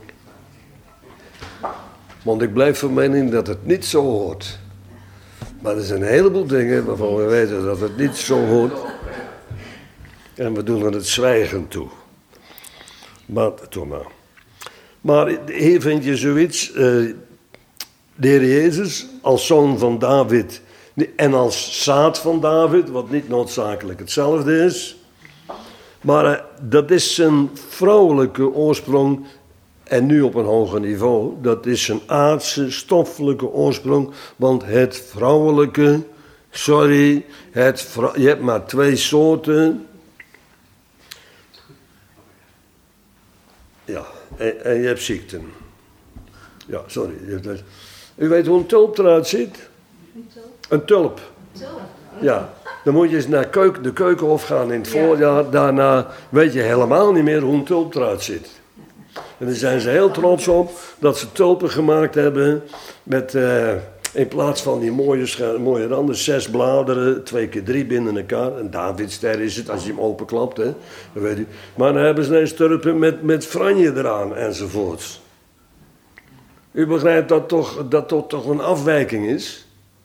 Want ik blijf van mening dat het niet zo hoort. Maar er zijn een heleboel dingen waarvan we weten dat het niet zo hoort. En we doen er het zwijgen toe. Maar, toe maar. Maar hier vind je zoiets. Uh, de Heer Jezus als zoon van David. En als zaad van David, wat niet noodzakelijk hetzelfde is. Maar uh, dat is zijn vrouwelijke oorsprong. En nu op een hoger niveau. Dat is zijn aardse, stoffelijke oorsprong. Want het vrouwelijke, sorry, het vrou- je hebt maar twee soorten. Ja, en, en je hebt ziekten. Ja, sorry. U weet hoe een tulp eruit ziet? Een tulp. Ja, dan moet je eens naar keuken, de keukenhof gaan in het voorjaar. Daarna weet je helemaal niet meer hoe een tulp eruit ziet. En daar zijn ze heel trots op dat ze tulpen gemaakt hebben met... Uh, in plaats van die mooie, mooie randen, zes bladeren, twee keer drie binnen elkaar. Een Davidster is het, als je hem openklapt, hè. Dat weet u. Maar dan hebben ze ineens tulpen met, met franje eraan, enzovoorts. U begrijpt dat toch, dat dat toch een afwijking is?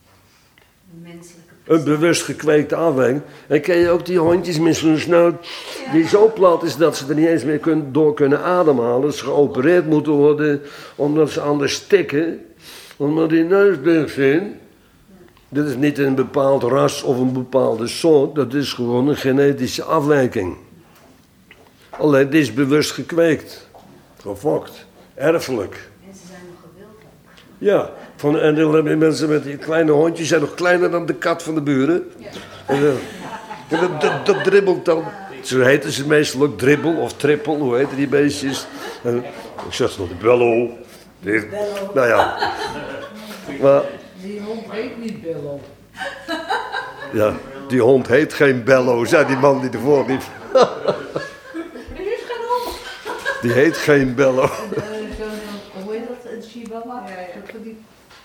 Een bewust gekweekte afwijking. En ken je ook die hondjes met zo'n snout, die zo plat is dat ze er niet eens meer kun, door kunnen ademhalen. Dat ze geopereerd moeten worden, omdat ze anders stikken. Omdat die neus dicht zijn. Dit is niet een bepaald ras of een bepaalde soort. Dat is gewoon een genetische afwijking. Alleen dit is bewust gekweekt. Gefokt. Erfelijk. En ze zijn nog gewild ook. Ja. Van, en dan heb je mensen met die kleine hondjes. zijn nog kleiner dan de kat van de buren. Ja. En, uh, en dat, dat, dat dribbelt dan. Zo heten ze meestal ook dribbel of trippel. Hoe heten die beestjes? En, ik zeg nog de bello. Die, nou ja. Maar, die hond heet niet Bello. Ja, die hond heet geen Bello, zei die man die ervoor liep. Die is geen hond. Die heet geen Bello. Uh, hoe heet dat? Een Chihuahua? Ja, ja. Die...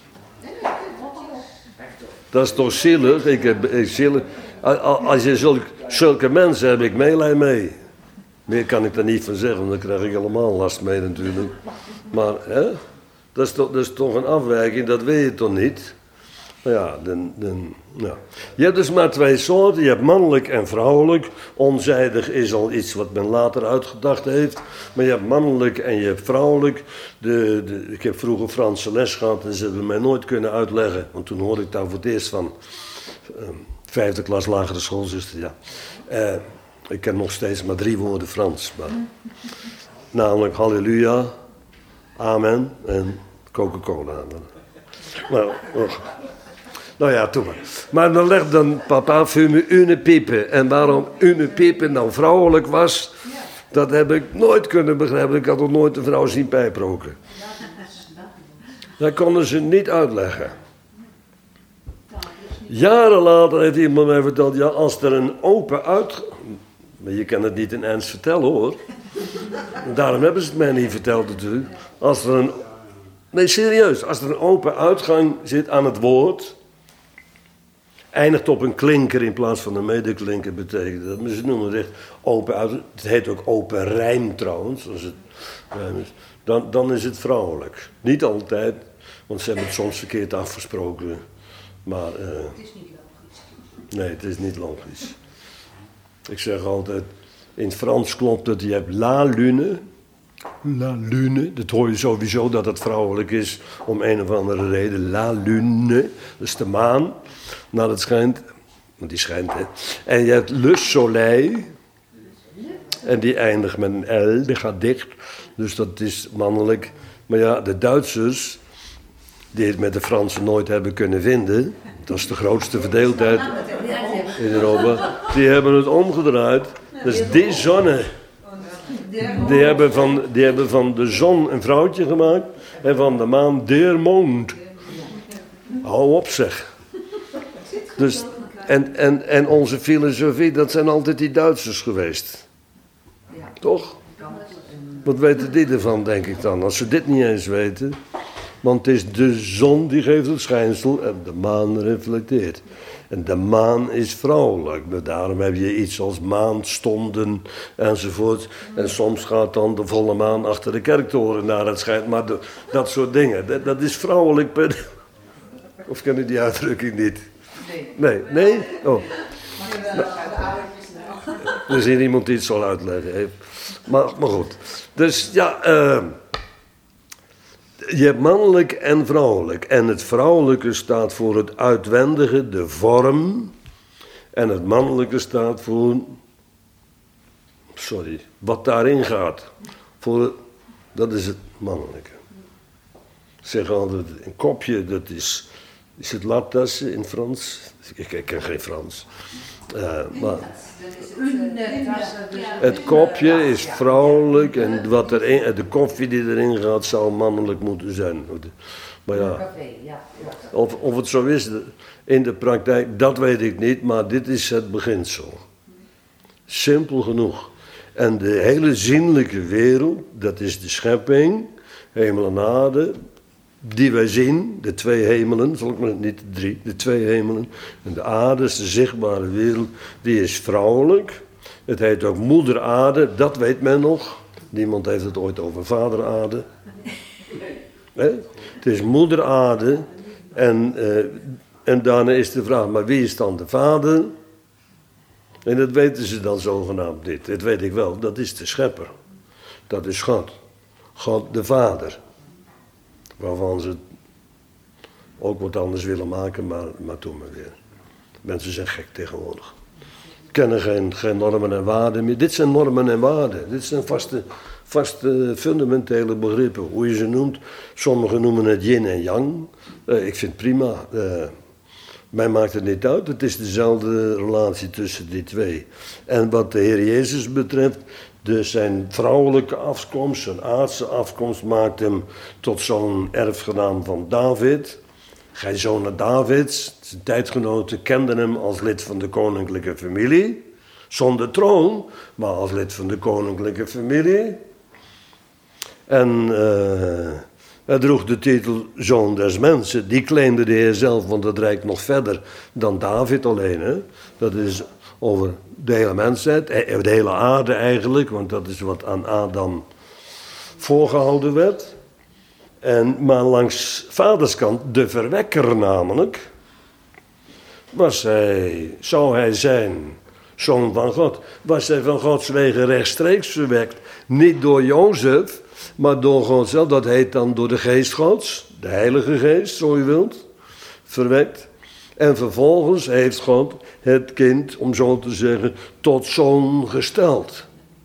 Dat is toch zielig? Ik heb, ik zielig. Als je zulke, zulke mensen heb ik meelij mee. Meer kan ik er niet van zeggen, want dan krijg ik helemaal last mee natuurlijk. Maar, hè? Dat is, toch, dat is toch een afwijking, dat weet je toch niet? Nou ja, dan, dan, ja. Je hebt dus maar twee soorten, je hebt mannelijk en vrouwelijk. Onzijdig is al iets wat men later uitgedacht heeft. Maar je hebt mannelijk en je hebt vrouwelijk. De, de, ik heb vroeger Franse les gehad en ze hebben mij nooit kunnen uitleggen. Want toen hoorde ik daar voor het eerst van. Uh, vijfde klas lagere schoolzuster, ja. Uh, ik ken nog steeds maar drie woorden Frans. Maar, namelijk halleluja, amen en Coca-Cola. Nou, och. nou ja, toen maar. Maar dan legt dan papa fume une pipe. En waarom une pipe nou vrouwelijk was, dat heb ik nooit kunnen begrijpen. Ik had nog nooit een vrouw zien pijproken. Dat konden ze niet uitleggen. Jaren later heeft iemand mij verteld, ja, als er een open uit... Maar je kan het niet in ernst vertellen, hoor. Daarom hebben ze het mij niet verteld natuurlijk. Als er een... Nee, serieus. Als er een open uitgang zit aan het woord... eindigt op een klinker in plaats van een medeklinker, betekent dat. Maar ze noemen het echt open uit. Het heet ook open rijm trouwens, als het rijm is. Dan, dan is het vrouwelijk. Niet altijd, want ze hebben het soms verkeerd afgesproken. Maar... Uh, het is niet logisch. Nee, het is niet logisch. Ik zeg altijd, in het Frans klopt het, je hebt la lune. La lune, dat hoor je sowieso dat het vrouwelijk is, om een of andere reden. La lune, dat is de maan, nou dat schijnt, want die schijnt hè. En je hebt le soleil, en die eindigt met een L, die gaat dicht, dus dat is mannelijk. Maar ja, de Duitsers, die het met de Fransen nooit hebben kunnen vinden, dat is de grootste verdeeldheid in Europa, die hebben het omgedraaid. Dus die zonne, die hebben, van, die hebben van de zon een vrouwtje gemaakt en van de maan der mond. Hou op zeg. Dus, en, en, en onze filosofie, dat zijn altijd die Duitsers geweest. Toch? Wat weten die ervan, denk ik dan, als ze dit niet eens weten. Want het is de zon die geeft het schijnsel en de maan reflecteert. En de maan is vrouwelijk. Maar daarom heb je iets als maanstonden enzovoort. En soms gaat dan de volle maan achter de kerktoren naar het schijnt. Maar de, dat soort dingen, dat, dat is vrouwelijk. Per... Of ken je die uitdrukking niet? Nee. Nee? Nee? Oh. Er is hier iemand die het zal uitleggen. Maar, maar goed. Dus ja... Uh, Je hebt mannelijk en vrouwelijk. En het vrouwelijke staat voor het uitwendige, de vorm. En het mannelijke staat voor... Sorry, wat daarin gaat. Voor het, dat is het mannelijke. Ik zeg altijd, een kopje, dat is Is het latas in Frans? Ik, ik ken geen Frans. Uh, maar het kopje is vrouwelijk en wat erin, de koffie die erin gaat zou mannelijk moeten zijn. Maar ja, of, of het zo is in de praktijk, dat weet ik niet, maar dit is het beginsel. Simpel genoeg. En de hele zienlijke wereld, dat is de schepping, hemel en aarde, die wij zien, de twee hemelen, zal ik maar niet de drie, de twee hemelen. En de aarde is de zichtbare wereld, die is vrouwelijk. Het heet ook moeder aarde, dat weet men nog. Niemand heeft het ooit over vader aarde. Nee? Het is moeder aarde. En, uh, en daarna is de vraag, maar wie is dan de vader? En dat weten ze dan zogenaamd niet. Dat weet ik wel, dat is de schepper. Dat is God. God de Vader. Waarvan ze ook wat anders willen maken, maar, maar doen maar weer. Mensen zijn gek tegenwoordig. Kennen geen, geen normen en waarden meer. Dit zijn normen en waarden. Dit zijn vaste, vaste fundamentele begrippen. Hoe je ze noemt. Sommigen noemen het yin en yang. Uh, ik vind het prima. Uh, mij maakt het niet uit. Het is dezelfde relatie tussen die twee. En wat de Heer Jezus betreft, dus zijn vrouwelijke afkomst, zijn aardse afkomst, maakt hem tot zo'n erfgenaam van David. Gij zonen Davids, zijn tijdgenoten kenden hem als lid van de koninklijke familie. Zonder troon, maar als lid van de koninklijke familie. En uh, hij droeg de titel Zoon des Mensen. Die claimde de Heer zelf, want dat reikt nog verder dan David alleen. Hè? Dat is over de hele mensheid, de hele aarde eigenlijk, want dat is wat aan Adam voorgehouden werd. En, maar langs vaderskant, de verwekker namelijk, was hij, zou hij zijn zoon van God. Was hij van Gods wegen rechtstreeks verwekt, niet door Jozef, maar door God zelf. Dat heet dan door de geest Gods, de Heilige Geest, zo u wilt, verwekt. En vervolgens heeft God het kind, om zo te zeggen, tot zoon gesteld.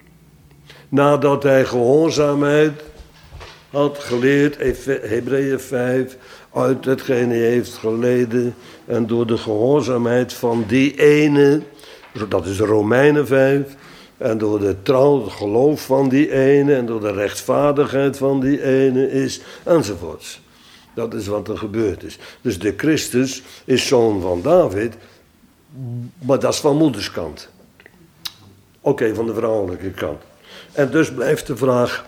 Nadat hij gehoorzaamheid had geleerd, Hebreeën vijf, uit hetgene hij heeft geleden. En door de gehoorzaamheid van die ene, dat is Romeinen vijf. En door de trouw, het geloof van die ene. En door de rechtvaardigheid van die ene is, enzovoorts. Dat is wat er gebeurd is. Dus de Christus is zoon van David, maar dat is van moederskant. Oké, okay, van de vrouwelijke kant. En dus blijft de vraag,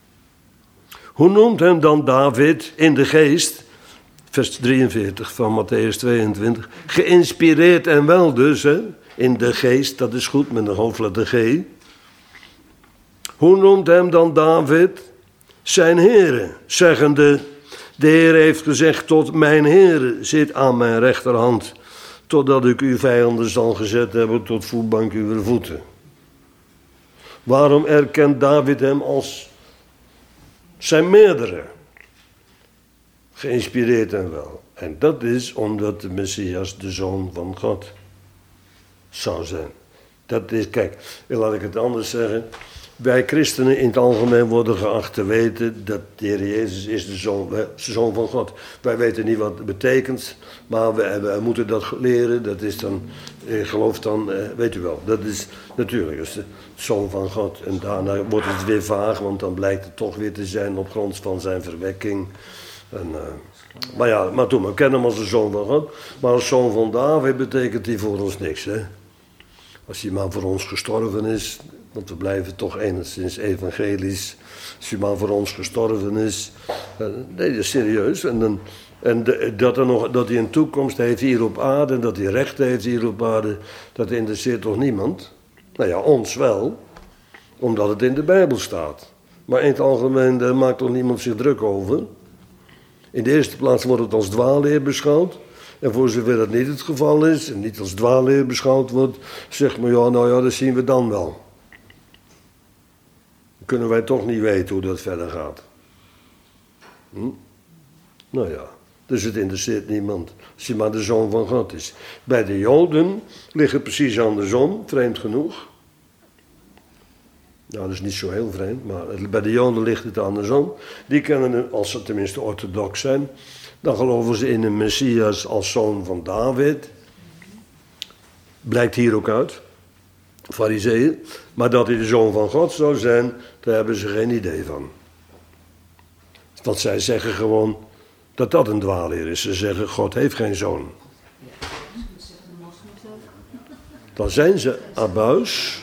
hoe noemt hem dan David in de geest, vers drieënveertig van Matthäus tweeëntwintig, geïnspireerd en wel dus, hè, in de geest, dat is goed met een hoofdletter G. Hoe noemt hem dan David zijn Heere, zeggende, de Heer heeft gezegd tot mijn Heere, zit aan mijn rechterhand, totdat ik uw vijanden zal gezet hebben tot voetbank uw voeten. Waarom erkent David hem als zijn meerdere? Geïnspireerd en wel. En dat is omdat de Messias de Zoon van God zou zijn. Dat is, kijk, laat ik het anders zeggen. Wij christenen in het algemeen worden geacht te weten dat de Heer Jezus is de Zoon, de Zoon van God. Wij weten niet wat het betekent, maar we, we moeten dat leren. Dat is dan, ik geloof dan, weet u wel, dat is natuurlijk dat is de Zoon van God. En daarna wordt het weer vaag, want dan blijkt het toch weer te zijn op grond van zijn verwekking. En, uh, maar ja, maar toen, we kennen hem als de Zoon van God. Maar als Zoon van David betekent hij voor ons niks, hè. Als hij maar voor ons gestorven is, want we blijven toch enigszins evangelisch. Als hij maar voor ons gestorven is. Uh, nee, dat is serieus. En, dan, en de, dat, er nog, dat hij een toekomst heeft hier op aarde, en dat hij recht heeft hier op aarde, dat interesseert toch niemand? Nou ja, ons wel, omdat het in de Bijbel staat. Maar in het algemeen, daar maakt toch niemand zich druk over. In de eerste plaats wordt het als dwaalleer beschouwd. En voor zover dat niet het geval is, en niet als dwaalleer beschouwd wordt, zegt men, ja, nou ja, dat zien we dan wel. Dan kunnen wij toch niet weten hoe dat verder gaat. Hm? Nou ja, dus het interesseert niemand, als hij maar de Zoon van God is. Bij de Joden ligt het precies andersom, vreemd genoeg. Nou, dat is niet zo heel vreemd, maar bij de Joden ligt het andersom. Die kennen, als ze tenminste orthodox zijn, Dan geloven ze in een Messias als zoon van David. Blijkt hier ook uit. Farizeeën. Maar dat hij de zoon van God zou zijn, daar hebben ze geen idee van. Want zij zeggen gewoon dat dat een dwaalleer is. Ze zeggen, God heeft geen zoon. Dan zijn ze abuis.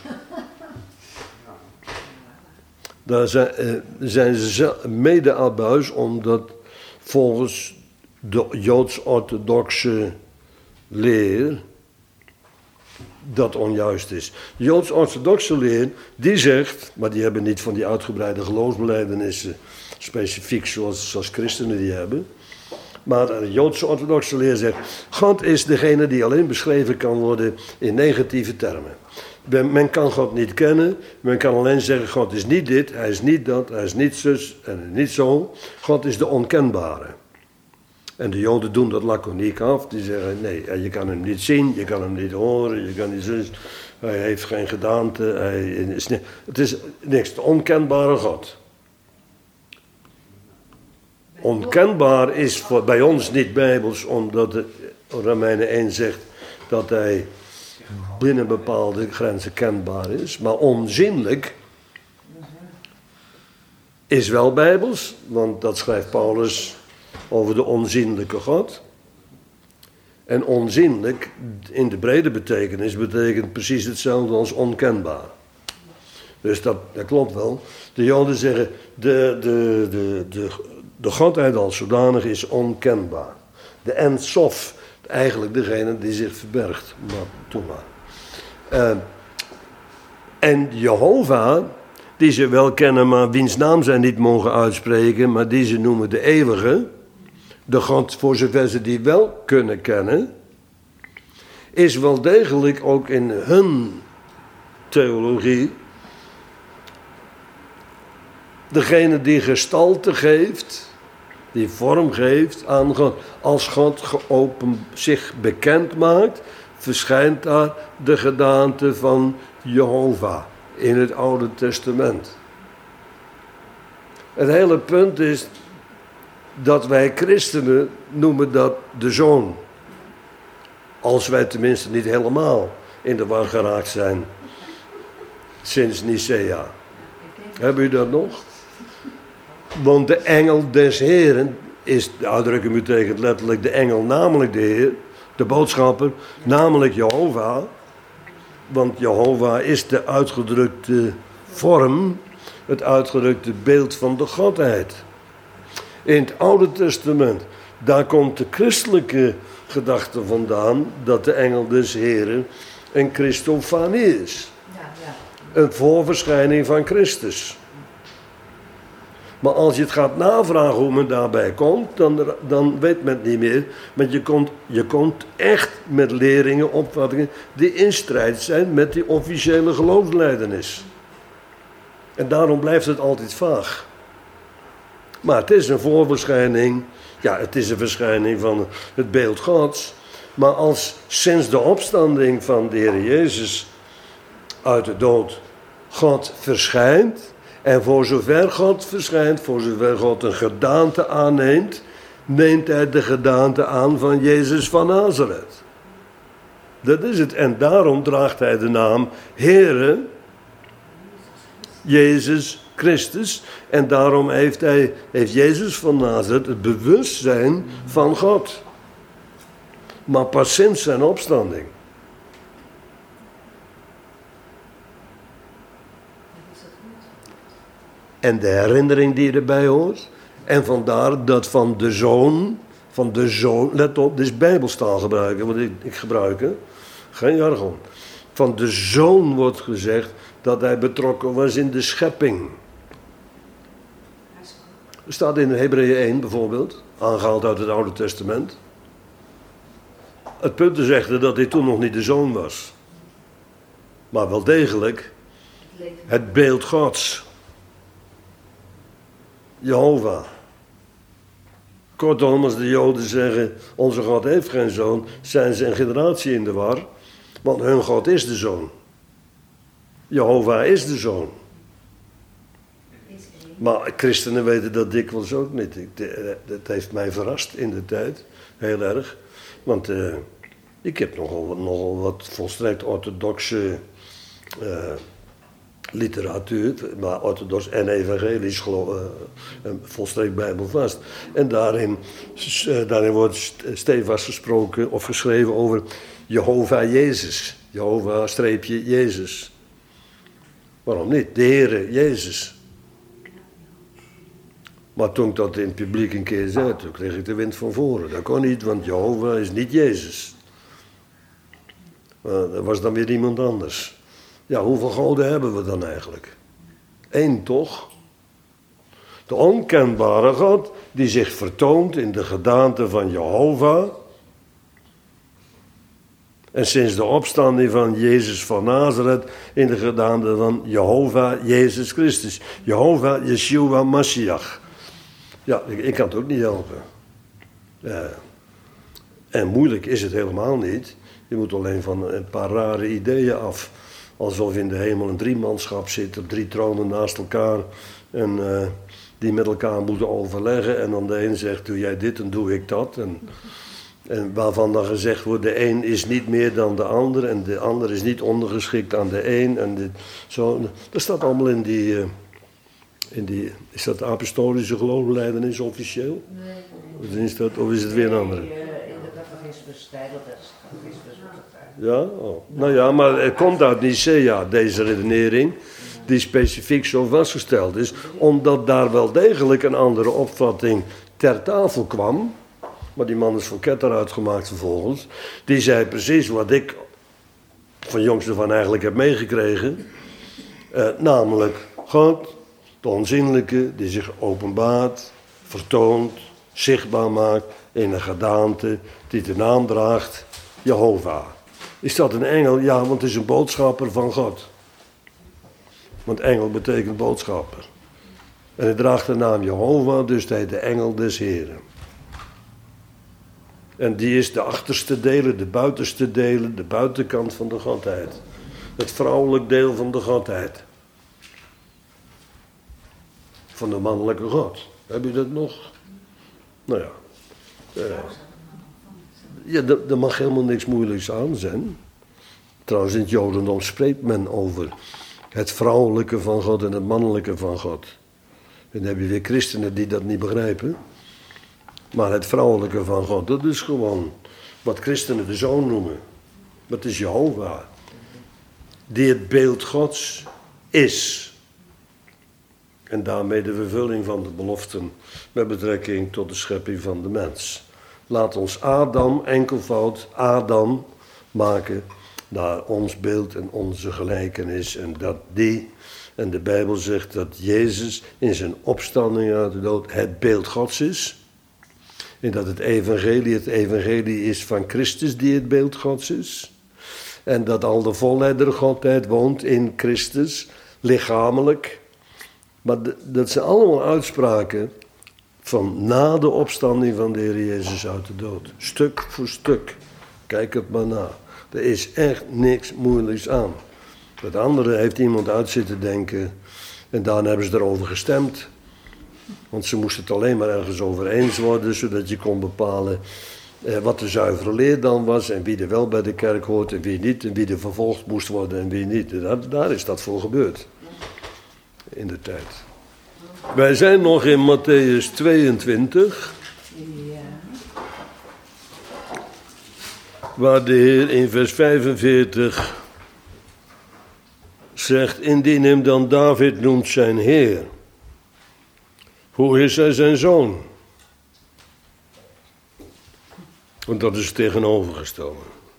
Dan zijn, eh, zijn ze mede abuis omdat volgens de Joods-orthodoxe leer dat onjuist is. De Joods-orthodoxe leer, die zegt, maar die hebben niet van die uitgebreide geloofsbelijdenissen specifiek zoals, zoals christenen die hebben. Maar de Joodse orthodoxe leer zegt, God is degene die alleen beschreven kan worden in negatieve termen. Men kan God niet kennen, men kan alleen zeggen, God is niet dit, hij is niet dat, hij is niet zus en niet zo. God is de onkenbare. En de Joden doen dat laconiek af, die zeggen, nee, je kan hem niet zien, je kan hem niet horen, je kan niet zus, hij heeft geen gedaante, hij is niet, het is niks, de onkenbare God. Onkenbaar is voor, bij ons niet bijbels, omdat de Romeinen één zegt dat hij binnen bepaalde grenzen kenbaar is. Maar onzinnelijk is wel bijbels, want dat schrijft Paulus over de onzinnelijke God. En onzinnelijk, in de brede betekenis, betekent precies hetzelfde als onkenbaar. Dus dat, dat klopt wel. De Joden zeggen, de, de, de, de, de Godheid als zodanig is onkenbaar. De Ein Sof, eigenlijk degene die zich verbergt. Maar, doe maar. Uh, en Jehovah, die ze wel kennen, maar wiens naam zij niet mogen uitspreken, maar die ze noemen de eeuwige, de God voor zover ze die wel kunnen kennen, is wel degelijk ook in hun theologie degene die gestalte geeft, die vorm geeft aan God. Als God geopen, zich bekend maakt, verschijnt daar de gedaante van Jehovah in het Oude Testament. Het hele punt is dat wij christenen noemen dat de Zoon. Als wij tenminste niet helemaal in de war geraakt zijn sinds Nicea. Hebben u dat nog? Want de engel des Heren is, de uitdrukking betekent letterlijk de engel, namelijk de Heer, de boodschapper, namelijk Jehovah. Want Jehovah is de uitgedrukte vorm, het uitgedrukte beeld van de Godheid. In het Oude Testament, daar komt de christelijke gedachte vandaan dat de engel des Heren een Christofanie is. Een voorverschijning van Christus. Maar als je het gaat navragen hoe men daarbij komt, dan, dan weet men het niet meer. Want je komt, je komt echt met leringen, opvattingen die in strijd zijn met die officiële geloofslijdenis. En daarom blijft het altijd vaag. Maar het is een voorverschijning, ja, het is een verschijning van het beeld Gods. Maar als sinds de opstanding van de Heer Jezus uit de dood God verschijnt, en voor zover God verschijnt, voor zover God een gedaante aanneemt, neemt hij de gedaante aan van Jezus van Nazareth. Dat is het. En daarom draagt hij de naam Heere, Jezus Christus. En daarom heeft, hij, heeft Jezus van Nazareth het bewustzijn van God. Maar pas sinds zijn opstanding. En de herinnering die erbij hoort. En vandaar dat van de zoon, van de zoon, let op, dit is bijbelstaal gebruiken, want ik, ik gebruik het, geen jargon. Van de zoon wordt gezegd dat hij betrokken was in de schepping. Er staat in Hebreeën één bijvoorbeeld, aangehaald uit het Oude Testament. Het punt is echter dat hij toen nog niet de zoon was. Maar wel degelijk het beeld Gods. Jehovah. Kortom, als de Joden zeggen, onze God heeft geen zoon, zijn ze een generatie in de war, want hun God is de zoon. Jehovah is de zoon. Maar christenen weten dat dikwijls ook niet. Ik, de, dat heeft mij verrast in de tijd, heel erg. Want uh, ik heb nogal, nogal wat volstrekt orthodoxe uh, literatuur, maar orthodox en evangelisch geloof, uh, volstrekt bijbelvast. En daarin, uh, daarin wordt stevast gesproken of geschreven over Jehovah Jezus. Jehovah streepje Jezus. Waarom niet? De Heere Jezus. Maar toen ik dat in het publiek een keer zei, toen kreeg ik de wind van voren. Dat kon niet, want Jehovah is niet Jezus. Maar dat was dan weer iemand anders. Ja, hoeveel goden hebben we dan eigenlijk? Eén toch? De onkenbare God die zich vertoont in de gedaante van Jehovah. En sinds de opstanding van Jezus van Nazareth in de gedaante van Jehovah Jezus Christus. Jehovah Yeshua Mashiach. Ja, ik, ik kan het ook niet helpen. Ja. En moeilijk is het helemaal niet. Je moet alleen van een paar rare ideeën af. Alsof in de hemel een driemanschap zit op drie tronen naast elkaar. En uh, die met elkaar moeten overleggen. En dan de een zegt, doe jij dit en doe ik dat. En, en waarvan dan gezegd wordt, de een is niet meer dan de ander. En de ander is niet ondergeschikt aan de een. En de, zo, dat staat allemaal in die... Uh, In die, is dat de apostolische geloofsbelijdenis officieel? Nee, nee. Of is, dat, of is het weer een andere? Nee, uh, in de catechismus-stijl, dat is het catechismus. Ja? Oh. Nou ja, maar het komt uit Nicea, deze redenering, die specifiek zo vastgesteld is, omdat daar wel degelijk een andere opvatting ter tafel kwam. Maar die man is voor ketter uitgemaakt vervolgens. Die zei precies wat ik van jongs af aan eigenlijk heb meegekregen. Uh, namelijk, God... De onzienlijke die zich openbaart, vertoont, zichtbaar maakt in een gedaante die de naam draagt, Jehovah. Is dat een engel? Ja, want het is een boodschapper van God. Want engel betekent boodschapper. En hij draagt de naam Jehovah, dus hij de engel des Heren. En die is de achterste delen, de buitenste delen, de buitenkant van de Godheid. Het vrouwelijk deel van de Godheid. Van de mannelijke God. Heb je dat nog? Nou ja. Uh, ja, er mag helemaal niks moeilijks aan zijn. Trouwens, in het Jodendom spreekt men over het vrouwelijke van God en het mannelijke van God. En dan heb je weer christenen die dat niet begrijpen. Maar het vrouwelijke van God, dat is gewoon wat christenen de zoon noemen. Dat is Jehovah. Die het beeld Gods is. En daarmee de vervulling van de beloften met betrekking tot de schepping van de mens. Laat ons Adam, enkelvoud Adam, maken naar ons beeld en onze gelijkenis. En dat die, en de Bijbel zegt dat Jezus in zijn opstanding uit de dood het beeld Gods is. En dat het evangelie het evangelie is van Christus die het beeld Gods is. En dat al de volheid der Godheid woont in Christus, lichamelijk. Maar dat zijn allemaal uitspraken van na de opstanding van de Heer Jezus uit de dood. Stuk voor stuk. Kijk het maar na. Er is echt niks moeilijks aan. Het andere heeft iemand uit zitten denken. En daarna hebben ze erover gestemd. Want ze moesten het alleen maar ergens over eens worden. Zodat je kon bepalen eh, wat de zuivere leer dan was. En wie er wel bij de kerk hoort en wie niet. En wie er vervolgd moest worden en wie niet. Daar, daar is dat voor gebeurd. In de tijd. Wij zijn nog in Mattheüs tweeëntwintig. Ja. Waar de Heer in vers vijfenveertig zegt, indien hem dan David noemt zijn Heer. Hoe is hij zijn zoon? Want dat is het tegenovergestelde.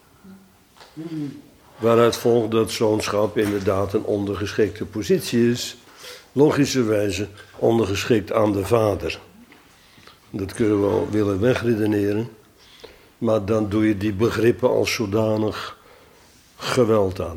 Waaruit volgt dat zoonschap inderdaad een ondergeschikte positie is. Logischerwijze ondergeschikt aan de vader. Dat kunnen we wel willen wegredeneren. Maar dan doe je die begrippen als zodanig geweld aan.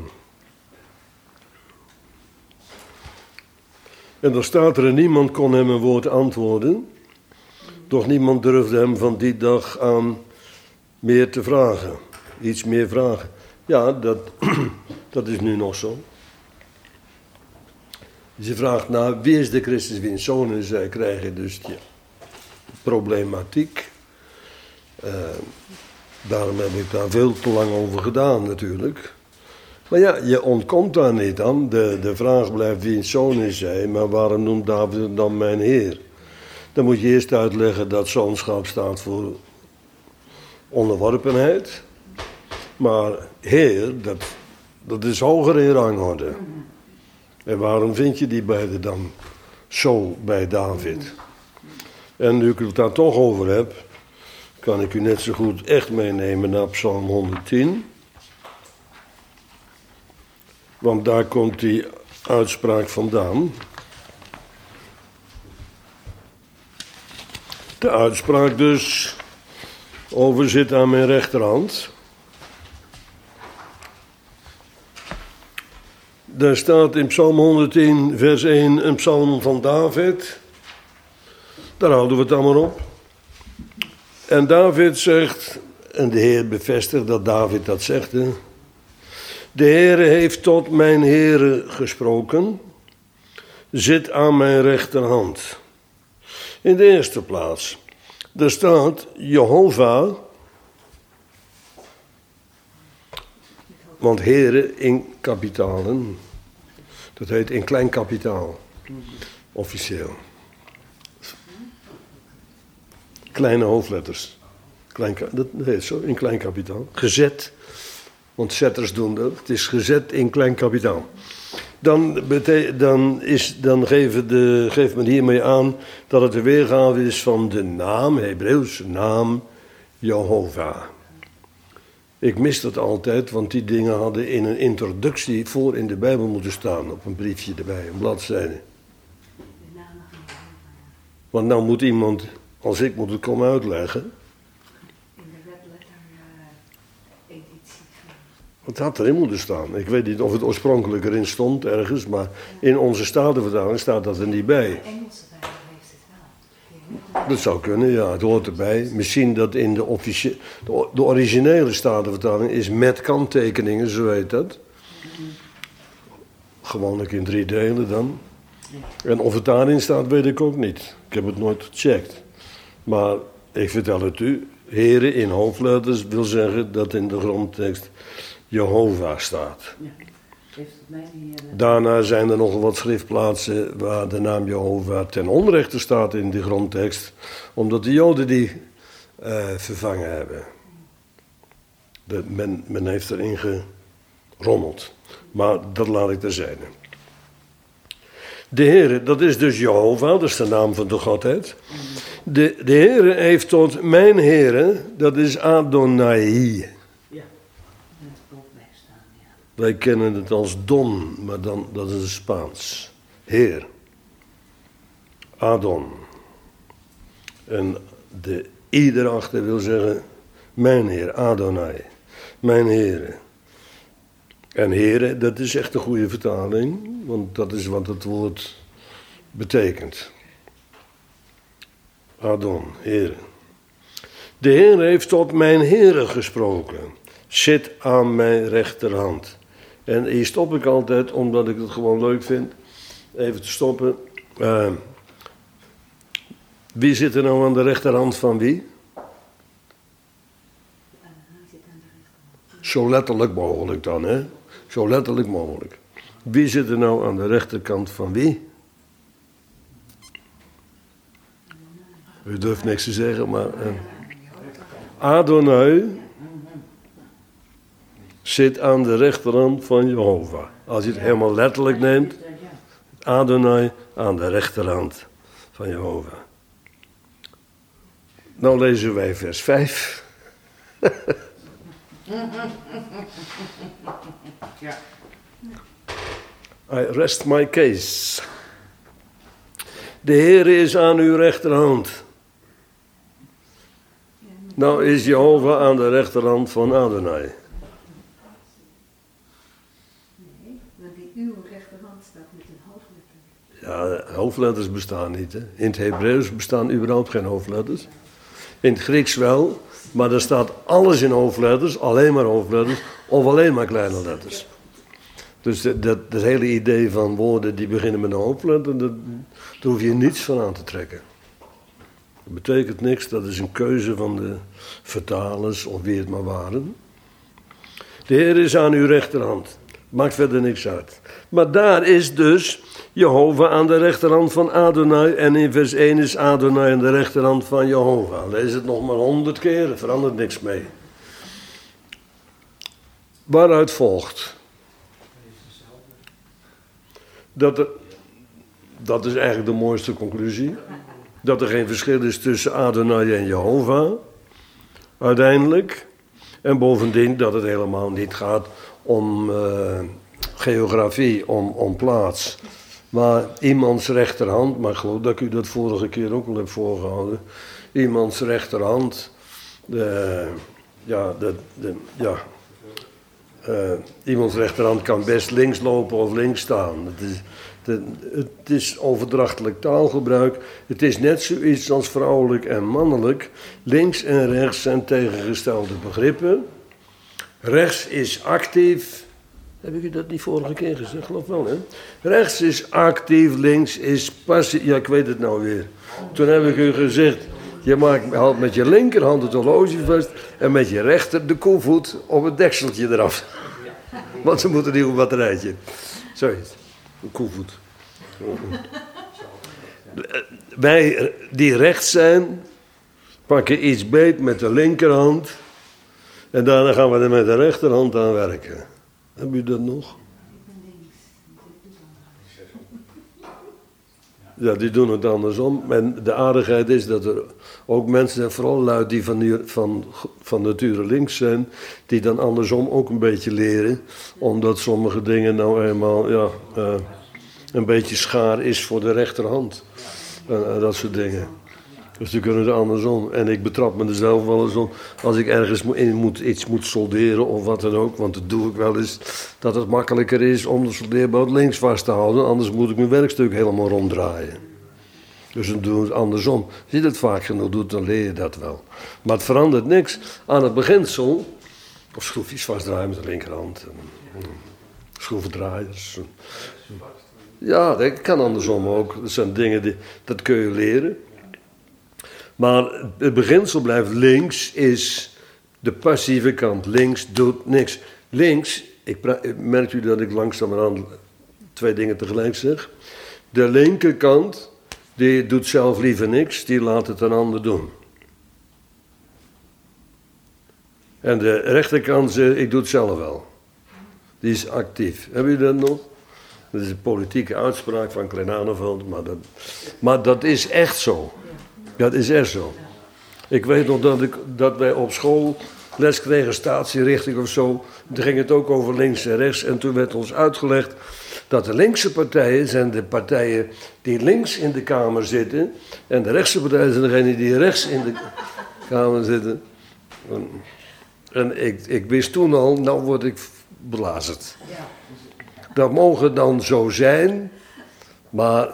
En dan staat er, niemand kon hem een woord antwoorden. Doch niemand durfde hem van die dag aan meer te vragen. Iets meer vragen. Ja, dat, dat is nu nog zo. je vraagt naar wie is de Christus wiens zoon is, dan krijg je dus die problematiek. Uh, daarom heb ik daar veel te lang over gedaan natuurlijk. Maar ja, je ontkomt daar niet aan. De, de vraag blijft wiens zoon is hij, maar waarom noemt David dan mijn Heer? Dan moet je eerst uitleggen dat zoonschap staat voor onderworpenheid. Maar Heer, dat, dat is hoger in rangorde. En waarom vind je die beide dan zo bij David? En nu ik het daar toch over heb, kan ik u net zo goed echt meenemen naar Psalm honderdtien. Want daar komt die uitspraak vandaan. De uitspraak dus over zit aan mijn rechterhand. Daar staat in Psalm honderdtien vers één een psalm van David. Daar houden we het allemaal op. En David zegt, en de Heer bevestigt dat David dat zegt. Hè? De Heere heeft tot mijn Heere gesproken, zit aan mijn rechterhand. In de eerste plaats, er staat Jehovah, want Heere in kapitalen, dat heet in klein kapitaal, officieel. Kleine hoofdletters, klein, dat heet zo, in klein kapitaal, gezet. Want zetters doen dat. Het is gezet in klein kapitaal. Dan, bete- dan, is, dan geeft, de, geeft men hiermee aan dat het de weergave is van de naam, Hebreeuwse naam, Jehovah. Ik mis dat altijd, want die dingen hadden in een introductie voor in de Bijbel moeten staan. Op een briefje erbij, een bladzijde. Want nou moet iemand, als ik moet het komen uitleggen. Het had erin moeten staan. Ik weet niet of het oorspronkelijk erin stond ergens, maar in onze Statenvertaling staat dat er niet bij. De Engelse Bijbel heeft het wel. Dat zou kunnen, ja, het hoort erbij. Misschien dat in de, officie- de, de originele Statenvertaling is met kanttekeningen, zo heet dat. Gewoonlijk in drie delen dan. En of het daarin staat, weet ik ook niet. Ik heb het nooit gecheckt. Maar ik vertel het u, Heren in hoofdletters wil zeggen dat in de grondtekst Jehovah staat. Ja, heeft het mij niet, uh... Daarna zijn er nog wat schriftplaatsen waar de naam Jehovah ten onrechte staat in de grondtekst, omdat de Joden die uh, vervangen hebben. De, men, men heeft erin gerommeld. Maar dat laat ik terzijde. De Heere, dat is dus Jehovah, dat is de naam van de Godheid. De, de Heere heeft tot mijn Heere, dat is Adonai. Wij kennen het als Don, maar dan, dat is het Spaans. Heer. Adon. En de I erachter wil zeggen, mijn Heer, Adonai. Mijn Heere. En Heere, dat is echt een goede vertaling, want dat is wat het woord betekent. Adon, Heere. De Heer heeft tot mijn Heere gesproken. Zit aan mijn rechterhand. En hier stop ik altijd, omdat ik het gewoon leuk vind, even te stoppen. Uh, wie zit er nou aan de rechterhand van wie? Zo letterlijk mogelijk dan, hè? Zo letterlijk mogelijk. Wie zit er nou aan de rechterkant van wie? U durft niks te zeggen, maar... Uh, Adonai zit aan de rechterhand van Jehovah. Als je het helemaal letterlijk neemt. Adonai aan de rechterhand van Jehovah. Nou lezen wij vers vijf. I rest my case. De Heer is aan uw rechterhand. Nou is Jehovah aan de rechterhand van Adonai. Uw rechterhand staat met een hoofdletter. Ja, hoofdletters bestaan niet. Hè. In het Hebreeuws bestaan überhaupt geen hoofdletters. In het Grieks wel, maar er staat alles in hoofdletters, alleen maar hoofdletters, of alleen maar kleine letters. Dus dat, dat, dat hele idee van woorden die beginnen met een hoofdletter, dat, daar hoef je niets van aan te trekken. Dat betekent niks, dat is een keuze van de vertalers of wie het maar waren. De Heer is aan uw rechterhand. Maakt verder niks uit. Maar daar is dus Jehovah aan de rechterhand van Adonai. En in vers één is Adonai aan de rechterhand van Jehovah. Lees het nog maar honderd keer, er verandert niks mee. Waaruit volgt? Dat, er, dat is eigenlijk de mooiste conclusie. Dat er geen verschil is tussen Adonai en Jehovah. Uiteindelijk. En bovendien dat het helemaal niet gaat om uh, geografie, om, om plaats. Maar iemands rechterhand, maar ik geloof dat ik u dat vorige keer ook al heb voorgehouden. Iemands rechterhand, de, ja, de, de, ja, uh, iemands rechterhand kan best links lopen of links staan. Het is, de, het is overdrachtelijk taalgebruik. Het is net zoiets als vrouwelijk en mannelijk. Links en rechts zijn tegengestelde begrippen. Rechts is actief. Heb ik u dat niet vorige keer gezegd? Geloof wel, hè? Rechts is actief, links is passief. Ja, ik weet het nou weer. Toen heb ik u gezegd, je maakt, haalt met je linkerhand het horloge vast en met je rechter de koevoet op het dekseltje eraf. Want ze moeten niet op een batterijtje. Zoiets. Een koevoet. Wij die rechts zijn, pakken iets beet met de linkerhand en daarna gaan we er met de rechterhand aan werken. Heb u dat nog? Ja, die doen het andersom. En de aardigheid is dat er ook mensen zijn, vooral lui die van, van, van nature links zijn, die dan andersom ook een beetje leren. Omdat sommige dingen nou eenmaal ja, uh, een beetje schaar is voor de rechterhand. En uh, dat soort dingen. Dus die kunnen het andersom. En ik betrap me er zelf wel eens op. Als ik ergens in moet, iets moet solderen of wat dan ook. Want dat doe ik wel eens. Dat het makkelijker is om de soldeerbout links vast te houden. Anders moet ik mijn werkstuk helemaal ronddraaien. Dus dan doen we het andersom. Als je dat vaak genoeg doet, dan leer je dat wel. Maar het verandert niks aan het beginsel. Of schroefjes vastdraaien met de linkerhand. Schroevendraaiers. Ja, dat kan andersom ook. Dat zijn dingen die, dat kun je leren. Maar het beginsel blijft links is de passieve kant. Links doet niks. Links, ik pra- merkt u dat ik langzamerhand twee dingen tegelijk zeg. De linkerkant, die doet zelf liever niks, die laat het een ander doen. En de rechterkant zegt, ik doe het zelf wel. Die is actief. Hebben u dat nog? Dat is een politieke uitspraak van Kleinaneveld, maar dat, maar dat is echt zo. Dat is echt zo. Ik weet nog dat, ik, dat wij op school les kregen, statierichting of zo. Toen ging het ook over links en rechts. En toen werd ons uitgelegd dat de linkse partijen zijn de partijen die links in de Kamer zitten. En de rechtse partijen zijn degenen die rechts in de Kamer zitten. En, en ik, ik wist toen al, nou word ik belazerd. Dat mogen dan zo zijn, maar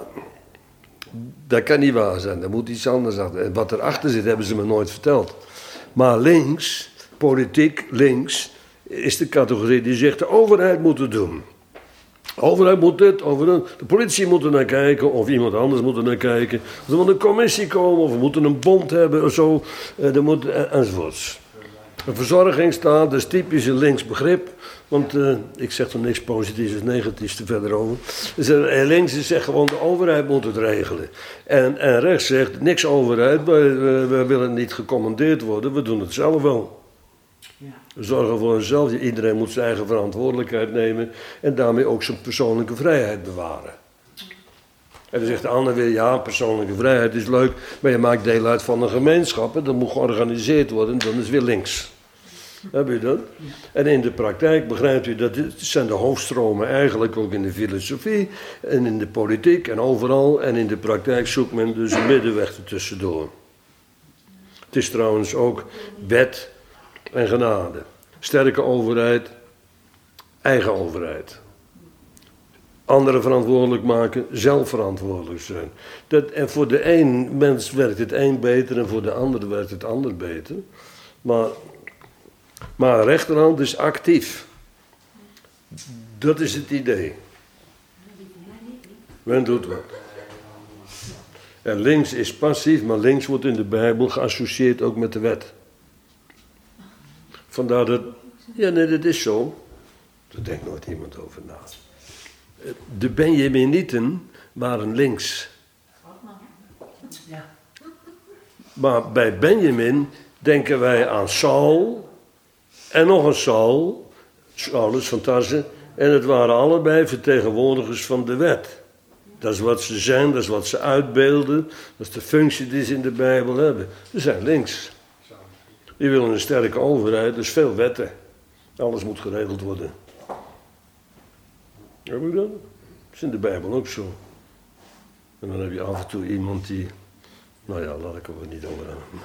dat kan niet waar zijn. Er moet iets anders achter. En wat erachter zit, hebben ze me nooit verteld. Maar links, politiek links, is de categorie die zegt de overheid moet het doen. De overheid moet dit, overheid, de politie moet er naar kijken, of iemand anders moet er naar kijken. Er moet een commissie komen, of we moeten een bond hebben, of zo, er moet, enzovoorts. Een verzorgingsstaat, dat is typisch een links begrip. Want uh, ik zeg er niks positiefs of negatiefs te verder over. Dus, uh, links zegt gewoon de overheid moet het regelen. En, en rechts zegt niks overheid, wij, wij, wij willen niet gecommandeerd worden, we doen het zelf wel. Ja. We zorgen voor onszelf, iedereen moet zijn eigen verantwoordelijkheid nemen en daarmee ook zijn persoonlijke vrijheid bewaren. En dan zegt de ander weer, ja, persoonlijke vrijheid is leuk, maar je maakt deel uit van een gemeenschap en dat moet georganiseerd worden, dan is het weer links. Heb je dat? Ja. En in de praktijk begrijpt u dat dit zijn de hoofdstromen eigenlijk ook in de filosofie en in de politiek en overal. En in de praktijk zoekt men dus een middenweg ertussendoor. Het is trouwens ook wet en genade. Sterke overheid, eigen overheid. Anderen verantwoordelijk maken, zelf verantwoordelijk zijn. Dat, en voor de een mens werkt het een beter en voor de ander werkt het ander beter. Maar... Maar de rechterhand is actief. Dat is het idee. Men doet wat. En links is passief, maar links wordt in de Bijbel geassocieerd ook met de wet. Vandaar dat, ja nee, dat is zo. Daar denkt nooit iemand over na. De Benjaminieten waren links. Ja. Maar bij Benjamin denken wij aan Saul en nog een Saul, Saulus van Tarse, en het waren allebei vertegenwoordigers van de wet. Dat is wat ze zijn, dat is wat ze uitbeelden, dat is de functie die ze in de Bijbel hebben. Ze zijn links. Die willen een sterke overheid, dus veel wetten. Alles moet geregeld worden. Heb je dat? Dat is in de Bijbel ook zo. En dan heb je af en toe iemand die, nou ja, laat ik er wel niet over aan.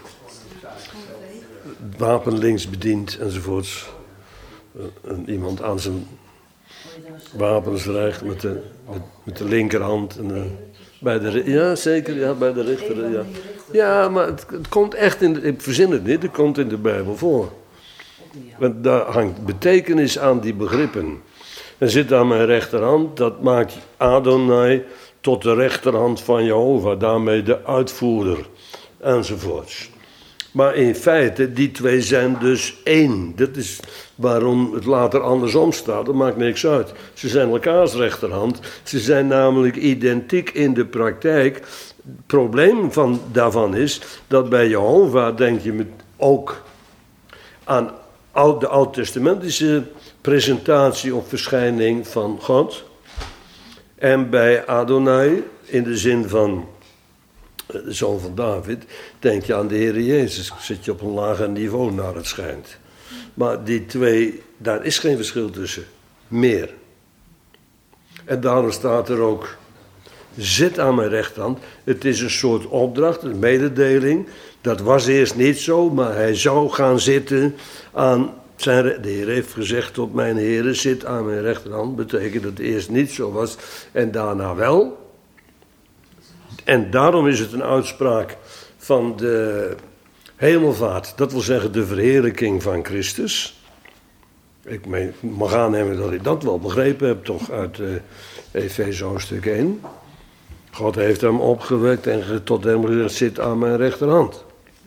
Wapen links bedient enzovoorts. En iemand aan zijn wapens reikt met de, met, met de linkerhand. En, uh, bij de, ja, zeker, ja, bij de richter. Ja, ja maar het, het komt echt in de, ik verzin het niet, het komt in de Bijbel voor. Want daar hangt betekenis aan die begrippen. En zit aan mijn rechterhand, dat maakt Adonai tot de rechterhand van Jehovah, daarmee de uitvoerder, enzovoorts. Maar in feite, die twee zijn dus één. Dat is waarom het later andersom staat, dat maakt niks uit. Ze zijn elkaars rechterhand, ze zijn namelijk identiek in de praktijk. Het probleem van, daarvan is, dat bij Jehovah denk je met ook aan de oud-testamentische presentatie of verschijning van God. En bij Adonai, in de zin van de zoon van David, denk je aan de Heer Jezus. Zit je op een lager niveau naar het schijnt. Maar die twee, daar is geen verschil tussen. Meer. En daarom staat er ook, zit aan mijn rechterhand. Het is een soort opdracht, een mededeling. Dat was eerst niet zo, maar hij zou gaan zitten aan zijn... De Heer heeft gezegd tot mijn Heere, zit aan mijn rechterhand. Betekent dat het eerst niet zo was en daarna wel. En daarom is het een uitspraak van de hemelvaart. Dat wil zeggen de verheerlijking van Christus. Ik mag aannemen dat ik dat wel begrepen heb, toch uit uh, Efeze hoofdstuk één. God heeft hem opgewekt en tot hem gezegd, zit aan mijn rechterhand.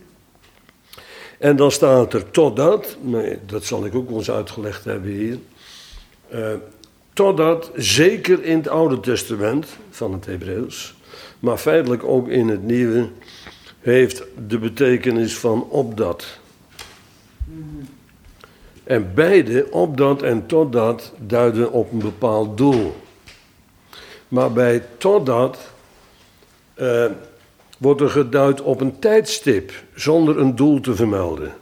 En dan staat er totdat, nee, dat zal ik ook wel eens uitgelegd hebben hier. Uh, totdat, zeker in het Oude Testament van het Hebreeuws, maar feitelijk ook in het Nieuwe, heeft de betekenis van opdat. En beide, opdat en totdat, duiden op een bepaald doel. Maar bij totdat uh, wordt er geduid op een tijdstip, zonder een doel te vermelden.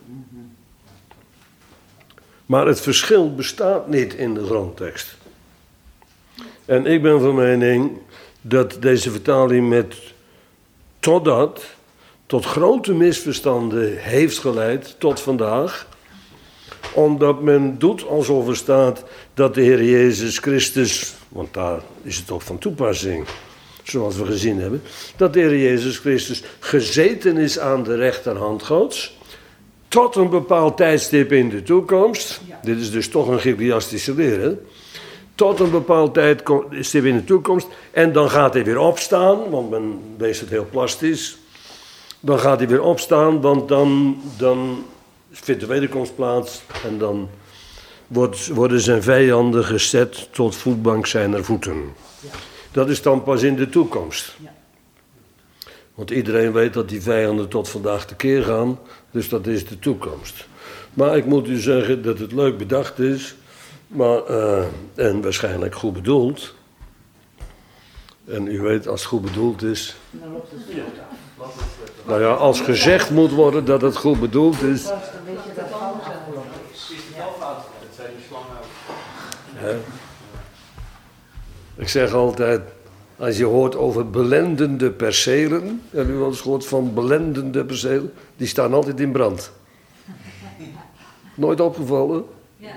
Maar het verschil bestaat niet in de grondtekst. En ik ben van mening dat deze vertaling met totdat tot grote misverstanden heeft geleid tot vandaag. Omdat men doet alsof er staat dat de Heer Jezus Christus, want daar is het ook van toepassing, zoals we gezien hebben, dat de Heer Jezus Christus gezeten is aan de rechterhand Gods, tot een bepaald tijdstip in de toekomst. Ja. Dit is dus toch een Chiliastische leer, hè? Tot een bepaald tijdstip in de toekomst. En dan gaat hij weer opstaan, want men leest het heel plastisch. Dan gaat hij weer opstaan, want dan, dan vindt de wederkomst plaats. En dan wordt, worden zijn vijanden gezet tot voetbank zijner voeten. Ja. Dat is dan pas in de toekomst. Ja. Want iedereen weet dat die vijanden tot vandaag tekeer gaan. Dus dat is de toekomst. Maar ik moet u zeggen dat het leuk bedacht is. Maar, uh, en waarschijnlijk goed bedoeld. En u weet, als het goed bedoeld is. Dan loopt het goed af. Nou ja, als gezegd moet worden dat het goed bedoeld is. Dan weet je dat het fout afgelopen is. Het zijn de slangen ook. Ik zeg altijd, als je hoort over belendende percelen. Hebben u wel eens gehoord van belendende percelen? Die staan altijd in brand. Nooit opgevallen? Ja.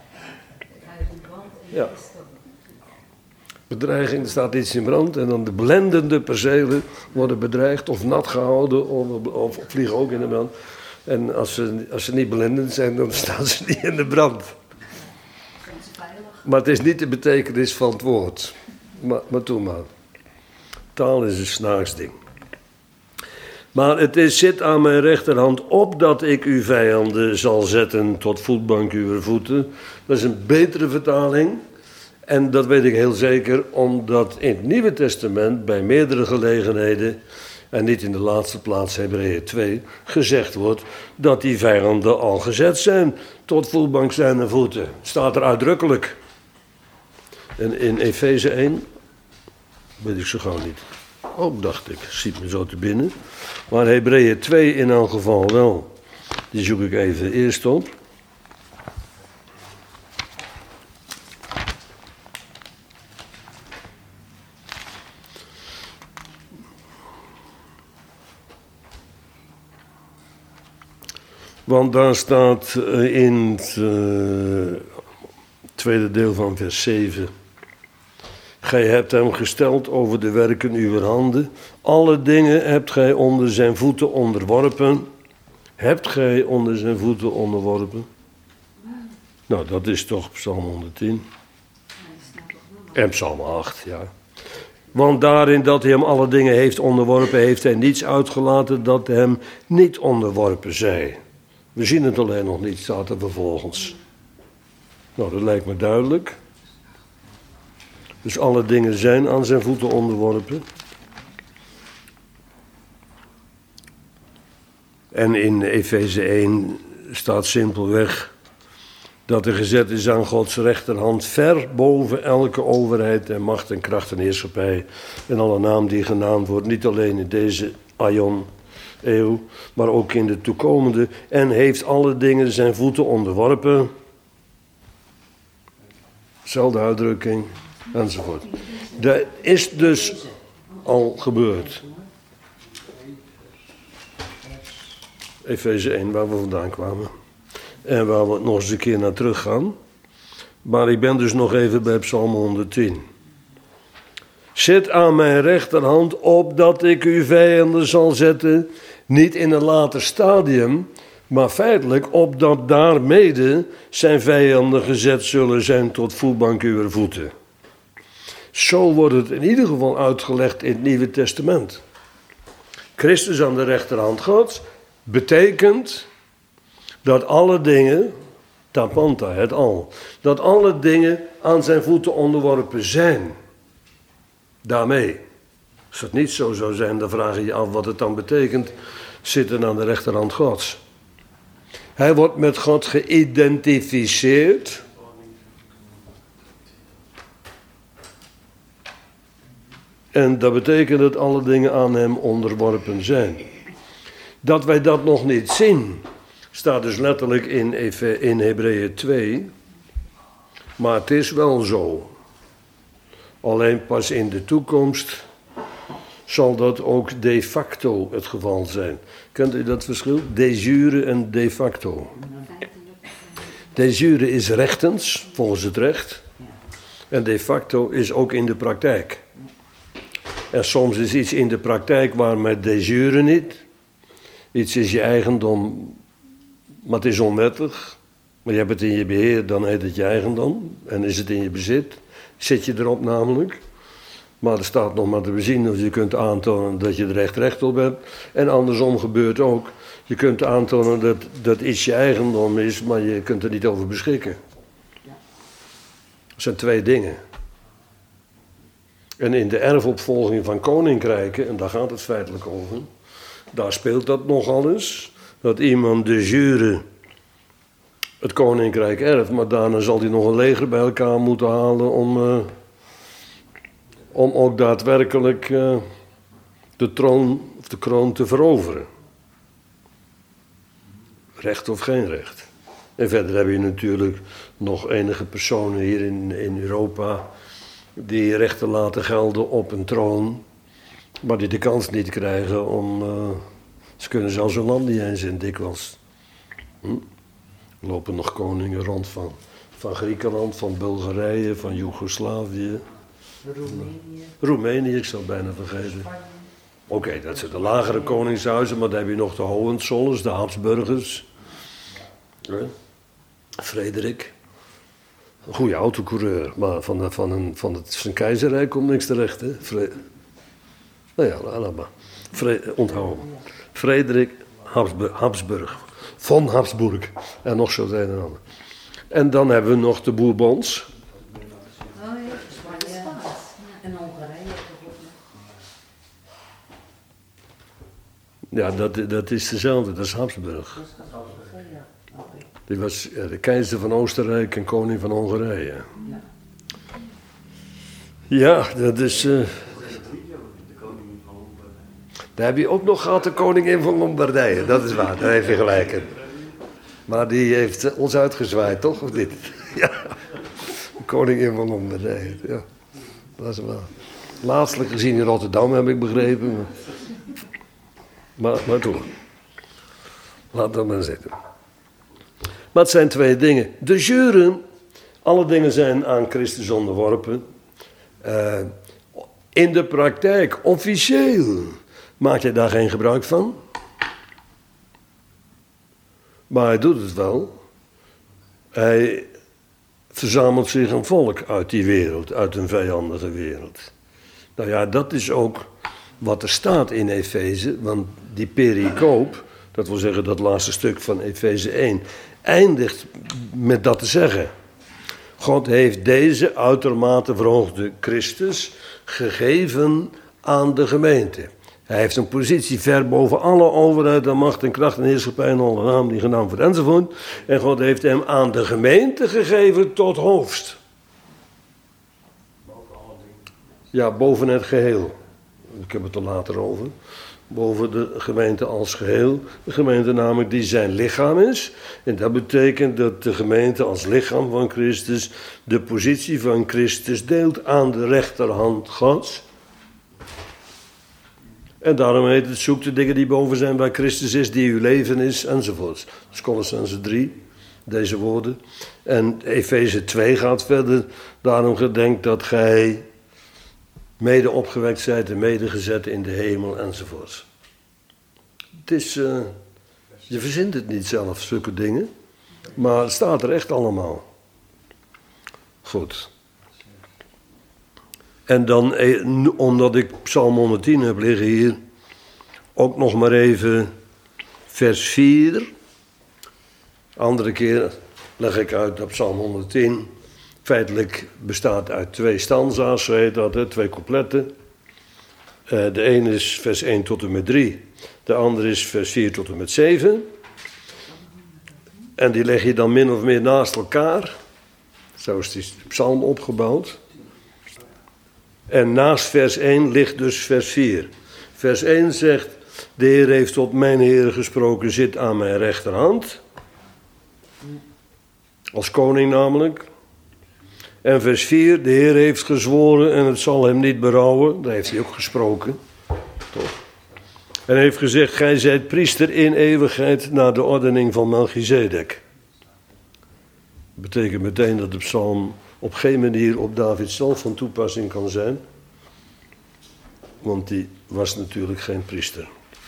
Ja. Bedreiging, er staat iets in brand en dan de blendende percelen worden bedreigd of nat gehouden of, of vliegen ook in de brand. En als ze, als ze niet blendend zijn, dan staan ze niet in de brand. Zijn ze veilig Maar het is niet de betekenis van het woord. Maar, maar toe maar. Taal is een snaaks ding. Maar het is, zit aan mijn rechterhand, opdat ik uw vijanden zal zetten tot voetbank uw voeten. Dat is een betere vertaling. En dat weet ik heel zeker, omdat in het Nieuwe Testament bij meerdere gelegenheden, en niet in de laatste plaats Hebreeën twee, gezegd wordt dat die vijanden al gezet zijn tot voetbank zijn voeten. Staat er uitdrukkelijk. En in Efeze één, weet ik zo gauw niet. Oh, dacht ik, ziet me zo te binnen. Maar Hebreeën twee in elk geval wel. Die zoek ik even eerst op. Want daar staat in het uh, tweede deel van vers zeven. Gij hebt hem gesteld over de werken uwer handen. Alle dingen hebt gij onder zijn voeten onderworpen. Hebt gij onder zijn voeten onderworpen? Nou, dat is toch Psalm honderdtien. En Psalm acht, ja. Want daarin dat hij hem alle dingen heeft onderworpen, heeft hij niets uitgelaten dat hem niet onderworpen zij. We zien het alleen nog niet, staat er vervolgens. Nou, dat lijkt me duidelijk. Dus alle dingen zijn aan zijn voeten onderworpen. En in Efeze één staat simpelweg dat er gezet is aan Gods rechterhand, ver boven elke overheid en macht en kracht en heerschappij. En alle naam die genaamd wordt, niet alleen in deze aion, eeuw, maar ook in de toekomende. En heeft alle dingen zijn voeten onderworpen. Zelfde uitdrukking, enzovoort. Dat is dus al gebeurd. Efeze één, waar we vandaan kwamen. En waar we nog eens een keer naar terug gaan. Maar ik ben dus nog even bij Psalm honderdtien. Zit aan mijn rechterhand opdat ik uw vijanden zal zetten. Niet in een later stadium, maar feitelijk opdat daarmede zijn vijanden gezet zullen zijn tot voetbank uw voeten. Zo wordt het in ieder geval uitgelegd in het Nieuwe Testament. Christus aan de rechterhand Gods betekent dat alle dingen, tapanta, het al, dat alle dingen aan zijn voeten onderworpen zijn. Daarmee. Als het niet zo zou zijn, dan vraag je je af wat het dan betekent, zitten aan de rechterhand Gods. Hij wordt met God geïdentificeerd. En dat betekent dat alle dingen aan hem onderworpen zijn. Dat wij dat nog niet zien, staat dus letterlijk in, in Hebreeën twee. Maar het is wel zo. Alleen pas in de toekomst zal dat ook de facto het geval zijn. Kent u dat verschil? De jure en de facto. De jure is rechtens, volgens het recht. En de facto is ook in de praktijk. En soms is iets in de praktijk waar met de jure niet. Iets is je eigendom, maar het is onwettig. Maar je hebt het in je beheer, dan heet het je eigendom. En is het in je bezit, zit je erop namelijk. Maar er staat nog maar te bezien of je kunt aantonen dat je er echt recht op hebt. En andersom gebeurt ook. Je kunt aantonen dat, dat iets je eigendom is, maar je kunt er niet over beschikken. Dat zijn twee dingen. En in de erfopvolging van koninkrijken, en daar gaat het feitelijk over, daar speelt dat nogal eens. Dat iemand de jure het koninkrijk erft, maar daarna zal hij nog een leger bij elkaar moeten halen om, uh, om ook daadwerkelijk uh, de troon of de kroon te veroveren. Recht of geen recht. En verder heb je natuurlijk nog enige personen hier in, in Europa die rechten laten gelden op een troon, maar die de kans niet krijgen om, uh, ze kunnen zelfs een land niet eens in dikwijls. Hm? Er lopen nog koningen rond van, van Griekenland, van Bulgarije, van Joegoslavië. Roemenië. Roemenië, ik zou het bijna vergeten. Oké, okay, dat zijn de lagere koningshuizen, maar dan heb je nog de Hohenzollerns, de Habsburgers. Hè? Frederik. Een goede autocoureur, maar van, de, van, een, van het zijn keizerrijk komt niks terecht. Hè? Vre- nou ja, laat maar. Vre- onthouden. Frederik Habsburg, Habsburg. Von Habsburg. En nog zo het een en ander. En dan hebben we nog de Bourbons. Oh ja, Spanje. Ja. En Hongarije toch ook nog. Ja, dat, dat is dezelfde, dat is Habsburg. Dat is Habsburg, ja. Oké. Die was ja, de keizer van Oostenrijk en koning van Hongarije. Ja. Ja, dat is... Uh, De koningin van Lombardije. daar heb je ook nog gehad, de koningin van Lombardije. Dat is waar, daar heb je gelijk in. Maar die heeft uh, ons uitgezwaaid, toch? Of niet? Ja, de koningin van Lombardije, ja. Dat is waar. Laatstelijk gezien in Rotterdam, heb ik begrepen. Maar, maar, maar toch. Laat dat maar zitten. Maar het zijn twee dingen. De jure, alle dingen zijn aan Christus onderworpen. Uh, in de praktijk, officieel, maak je daar geen gebruik van. Maar hij doet het wel. Hij verzamelt zich een volk uit die wereld, uit een vijandige wereld. Nou ja, dat is ook wat er staat in Efeze, want die pericoop, dat wil zeggen dat laatste stuk van Efeze één, eindigt met dat te zeggen. God heeft deze uitermate verhoogde Christus gegeven aan de gemeente. Hij heeft een positie ver boven alle overheid en macht en kracht en heerschappij en alle naam die genaamd wordt enzovoort. En God heeft hem aan de gemeente gegeven tot hoofd. Boven alle dingen. Ja, boven het geheel. Ik heb het er later over. Boven de gemeente als geheel. De gemeente namelijk die zijn lichaam is. En dat betekent dat de gemeente als lichaam van Christus de positie van Christus deelt aan de rechterhand Gods. En daarom heet het, zoek de dingen die boven zijn waar Christus is, die uw leven is, enzovoort. Dat is Colossenzen drie, deze woorden. En Efeze twee gaat verder. Daarom gedenkt dat gij mede opgewekt zijt en mede gezet in de hemel, enzovoort. Het is, uh, je verzint het niet zelf, zulke dingen. Maar het staat er echt allemaal. Goed. En dan, omdat ik Psalm honderdtien heb liggen hier, ook nog maar even vers vier. Andere keer leg ik uit dat Psalm honderdtien feitelijk bestaat uit twee stanza's, zo heet dat, twee coupletten. Uh, de ene is vers één tot en met drie, de andere is vers vier tot en met zeven. En die leg je dan min of meer naast elkaar. Zo is die psalm opgebouwd. En naast vers één ligt dus vers vier. Vers één zegt, de Heer heeft tot mijn Heer gesproken, zit aan mijn rechterhand. Als koning namelijk. En vers vier, de Heer heeft gezworen en het zal hem niet berouwen. Daar heeft hij ook gesproken. Toch? En heeft gezegd, gij zijt priester in eeuwigheid naar de ordening van Melchizedek. Dat betekent meteen dat de psalm op geen manier op David zelf van toepassing kan zijn. Want die was natuurlijk geen priester.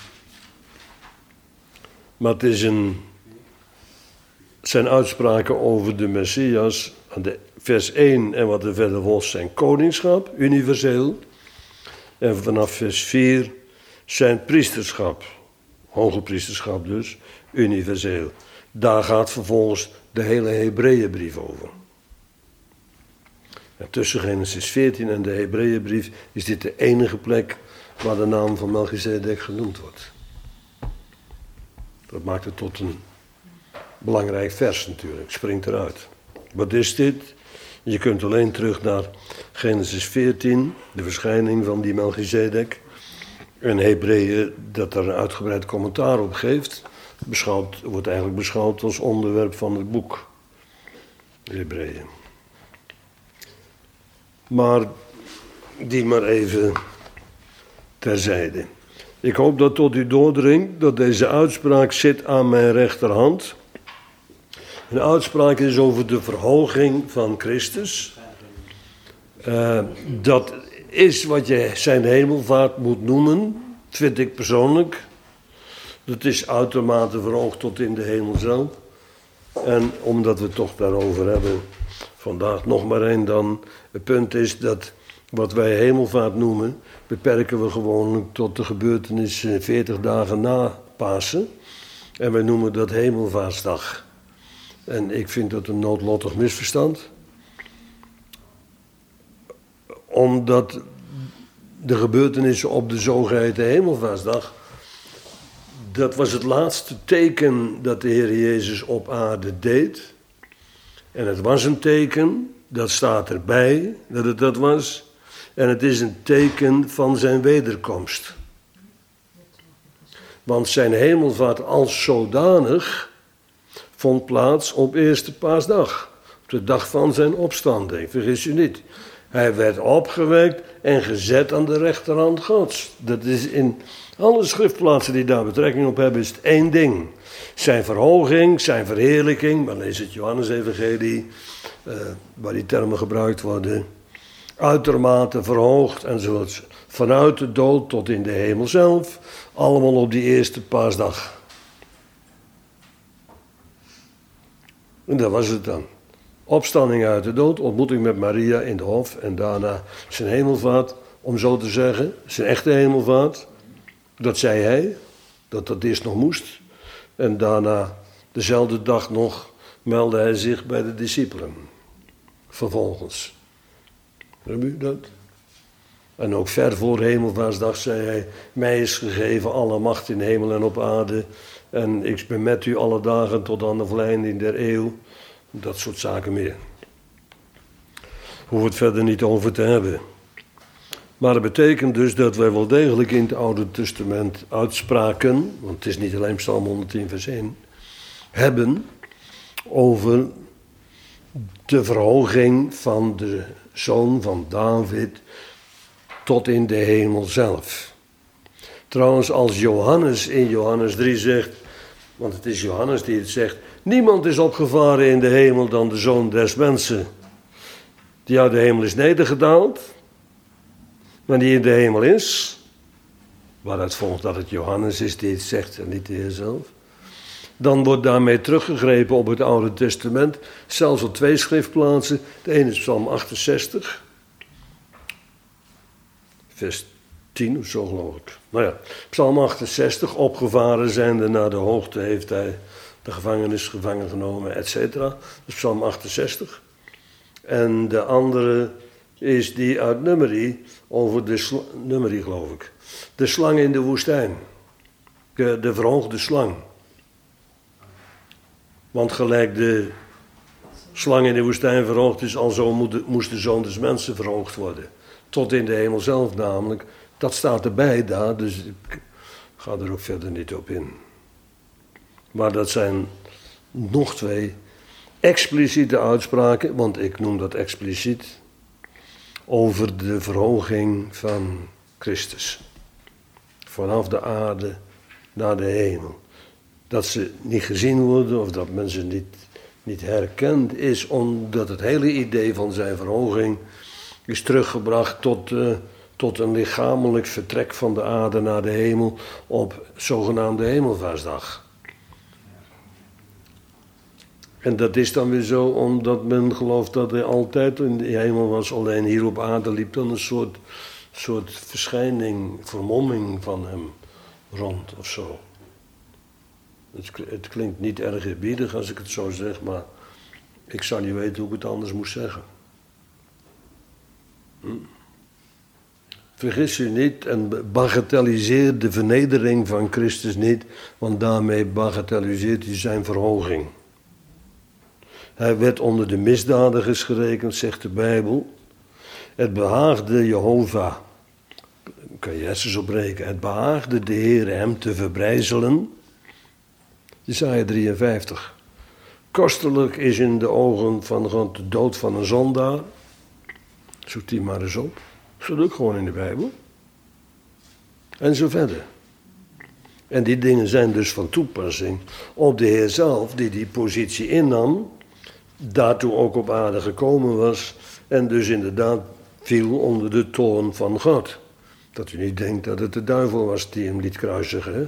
Maar het is een, het zijn uitspraken over de Messias. De vers één en wat er verder volgt zijn koningschap, universeel. En vanaf vers vier zijn priesterschap, hoge priesterschap dus, universeel. Daar gaat vervolgens de hele Hebreeënbrief over. En tussen Genesis veertien en de Hebreeënbrief is dit de enige plek waar de naam van Melchizedek genoemd wordt. Dat maakt het tot een belangrijk vers natuurlijk, springt eruit. Wat is dit? Je kunt alleen terug naar Genesis veertien, de verschijning van die Melchizedek. En Hebreeën dat er een uitgebreid commentaar op geeft, beschouwd, wordt eigenlijk beschouwd als onderwerp van het boek Hebreeën. Maar die maar even terzijde. Ik hoop dat tot u doordringt dat deze uitspraak zit aan mijn rechterhand. Een uitspraak is over de verhoging van Christus. Uh, dat is wat je zijn hemelvaart moet noemen, vind ik persoonlijk. Dat is uitermate verhoogd tot in de hemel zelf. En omdat we het toch daarover hebben, Vandaag nog maar één dan. Het punt is dat wat wij hemelvaart noemen, beperken we gewoon tot de gebeurtenis veertig dagen na Pasen. En wij noemen dat hemelvaartsdag. En ik vind dat een noodlottig misverstand. Omdat de gebeurtenissen op de zogeheten hemelvaartsdag, dat was het laatste teken dat de Heer Jezus op aarde deed. En het was een teken, dat staat erbij, dat het dat was. En het is een teken van zijn wederkomst. Want zijn hemelvaart als zodanig vond plaats op eerste paasdag. Op de dag van zijn opstanding, vergis u niet. Hij werd opgewekt en gezet aan de rechterhand Gods. Dat is in alle schriftplaatsen die daar betrekking op hebben, is het één ding. Zijn verhoging, zijn verheerlijking, maar lees het Johannes-evangelie, uh, waar die termen gebruikt worden. Uitermate verhoogd enzovoort. Vanuit de dood tot in de hemel zelf. Allemaal op die eerste paasdag. En dat was het dan. Opstanding uit de dood, ontmoeting met Maria in de hof en daarna zijn hemelvaart, om zo te zeggen, zijn echte hemelvaart. Dat zei hij, dat dat eerst nog moest. En daarna, dezelfde dag nog, meldde hij zich bij de discipelen. Vervolgens. Heb u dat? En ook ver voor hemelvaartsdag zei hij, mij is gegeven alle macht in hemel en op aarde. En ik ben met u alle dagen tot aan de verleiding der eeuw. Dat soort zaken meer. Hoeven we het verder niet over te hebben. Maar dat betekent dus dat wij wel degelijk in het Oude Testament uitspraken, want het is niet alleen Psalm honderdtien vers één, hebben over de verhoging van de zoon van David tot in de hemel zelf. Trouwens, als Johannes in Johannes drie zegt, want het is Johannes die het zegt, niemand is opgevaren in de hemel dan de zoon des mensen, die uit de hemel is nedergedaald, maar die in de hemel is, waaruit volgt dat het Johannes is die het zegt en niet de Heer zelf. Dan wordt daarmee teruggegrepen op het Oude Testament, zelfs op twee schriftplaatsen. De ene is Psalm achtenzestig, vers tien of zo geloof ik. Nou ja, Psalm achtenzestig, opgevaren zijnde naar de hoogte heeft hij de gevangenis gevangen genomen, et cetera. Dat is Psalm achtenzestig. En de andere is die uit Numeri, over de slang, Numeri geloof ik. De slang in de woestijn. De, de verhoogde slang. Want gelijk de slang in de woestijn verhoogd is, alzo moest de zoon des mensen verhoogd worden. Tot in de hemel zelf namelijk. Dat staat erbij daar, dus ik ga er ook verder niet op in. Maar dat zijn nog twee expliciete uitspraken, want ik noem dat expliciet, over de verhoging van Christus. Vanaf de aarde naar de hemel. Dat ze niet gezien worden of dat men ze niet, niet herkent, is omdat het hele idee van zijn verhoging is teruggebracht tot, uh, tot een lichamelijk vertrek van de aarde naar de hemel op zogenaamde hemelvaartsdag. En dat is dan weer zo omdat men gelooft dat hij altijd in de hemel was, alleen hier op aarde liep dan een soort, soort verschijning, vermomming van hem rond of zo. Het, het klinkt niet erg eerbiedig als ik het zo zeg, maar ik zou niet weten hoe ik het anders moest zeggen. Hm? Vergis u niet en bagatelliseer de vernedering van Christus niet, want daarmee bagatelliseert u zijn verhoging. Hij werd onder de misdadigers gerekend, zegt de Bijbel. Het behaagde Jehovah, kan je hersens opbreken, het behaagde de Heer hem te verbrijzelen. Jesaja drieënvijftig. Kostelijk is in de ogen van God de dood van een zondaar. Zoek die maar eens op. Dat ook gewoon in de Bijbel. En zo verder. En die dingen zijn dus van toepassing op de Heer zelf, die die positie innam, daartoe ook op aarde gekomen was en dus inderdaad viel onder de toorn van God. Dat u niet denkt dat het de duivel was die hem liet kruisigen, hè?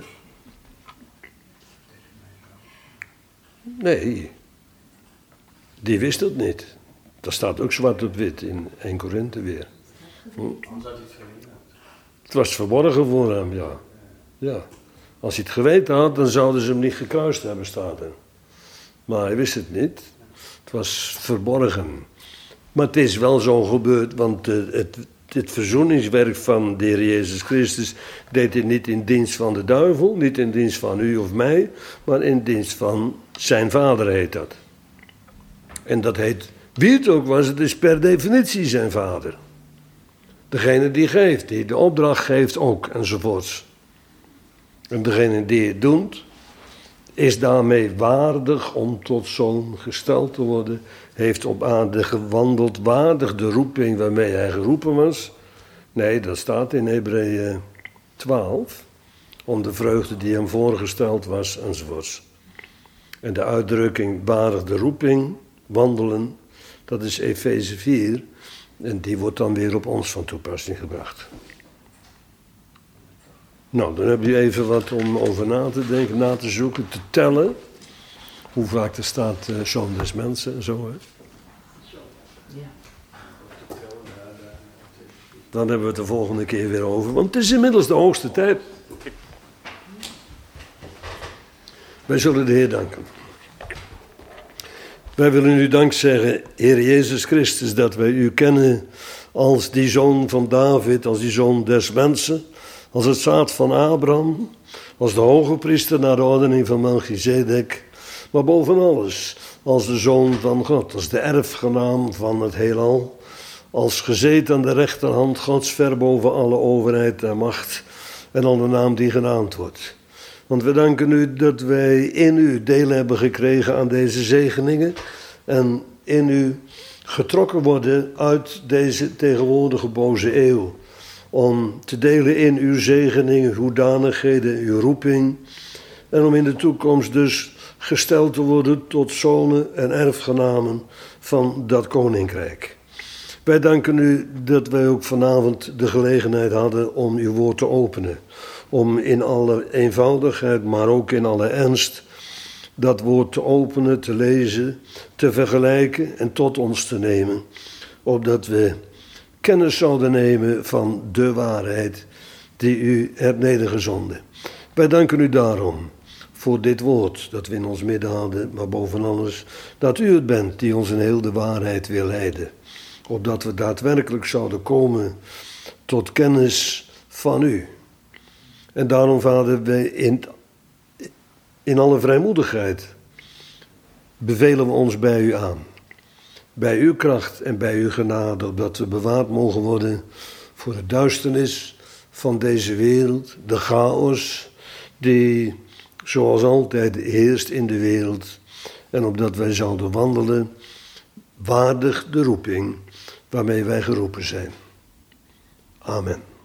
Nee, die wist het niet. Dat staat ook zwart op wit in Eerste Korinthe weer. Hm. Anders had hij het geweten. Het was verborgen voor hem, ja. ja. Als hij het geweten had, dan zouden ze hem niet gekruist hebben, staat er. Maar hij wist het niet. Het was verborgen. Maar het is wel zo gebeurd, want het, het, het verzoeningswerk van de Heer Jezus Christus deed hij niet in dienst van de duivel, niet in dienst van u of mij, maar in dienst van zijn Vader heet dat. En dat heet, wie het ook was, het is per definitie zijn Vader. Degene die geeft, die de opdracht geeft ook, enzovoorts. En degene die het doet, is daarmee waardig om tot zoon gesteld te worden, heeft op aarde gewandeld, waardig de roeping waarmee hij geroepen was. Nee, dat staat in Hebreeën twaalf, om de vreugde die hem voorgesteld was, enzovoorts. En de uitdrukking waardig de roeping, wandelen, dat is Efeze vier, en die wordt dan weer op ons van toepassing gebracht. Nou, dan heb je even wat om over na te denken, na te zoeken, te tellen. Hoe vaak er staat uh, zoon des mensen en zo, hè. Ja. Dan hebben we het de volgende keer weer over, want het is inmiddels de hoogste tijd. Wij zullen de Heer danken. Wij willen u dank zeggen, Heer Jezus Christus, dat wij u kennen als die zoon van David, als die zoon des mensen, als het zaad van Abraham, als de hoge priester naar de ordening van Melchizedek, maar boven alles als de zoon van God, als de erfgenaam van het heelal, als gezeten aan de rechterhand Gods ver boven alle overheid en macht en al de naam die genaamd wordt. Want we danken u dat wij in u deel hebben gekregen aan deze zegeningen en in u getrokken worden uit deze tegenwoordige boze eeuw. Om te delen in uw zegeningen, hoedanigheden, uw roeping. En om in de toekomst dus gesteld te worden tot zonen en erfgenamen van dat koninkrijk. Wij danken u dat wij ook vanavond de gelegenheid hadden om uw woord te openen. Om in alle eenvoudigheid, maar ook in alle ernst, dat woord te openen, te lezen, te vergelijken en tot ons te nemen. Opdat we kennis zouden nemen van de waarheid die u hebt nedergezonden. Wij danken u daarom voor dit woord dat we in ons midden hadden, maar boven alles dat u het bent die ons in heel de waarheid wil leiden. Opdat we daadwerkelijk zouden komen tot kennis van u. En daarom, Vader, wij in, in alle vrijmoedigheid bevelen we ons bij u aan. Bij uw kracht en bij uw genade, opdat we bewaard mogen worden voor de duisternis van deze wereld, de chaos die zoals altijd heerst in de wereld, en opdat wij zouden wandelen waardig de roeping waarmee wij geroepen zijn. Amen.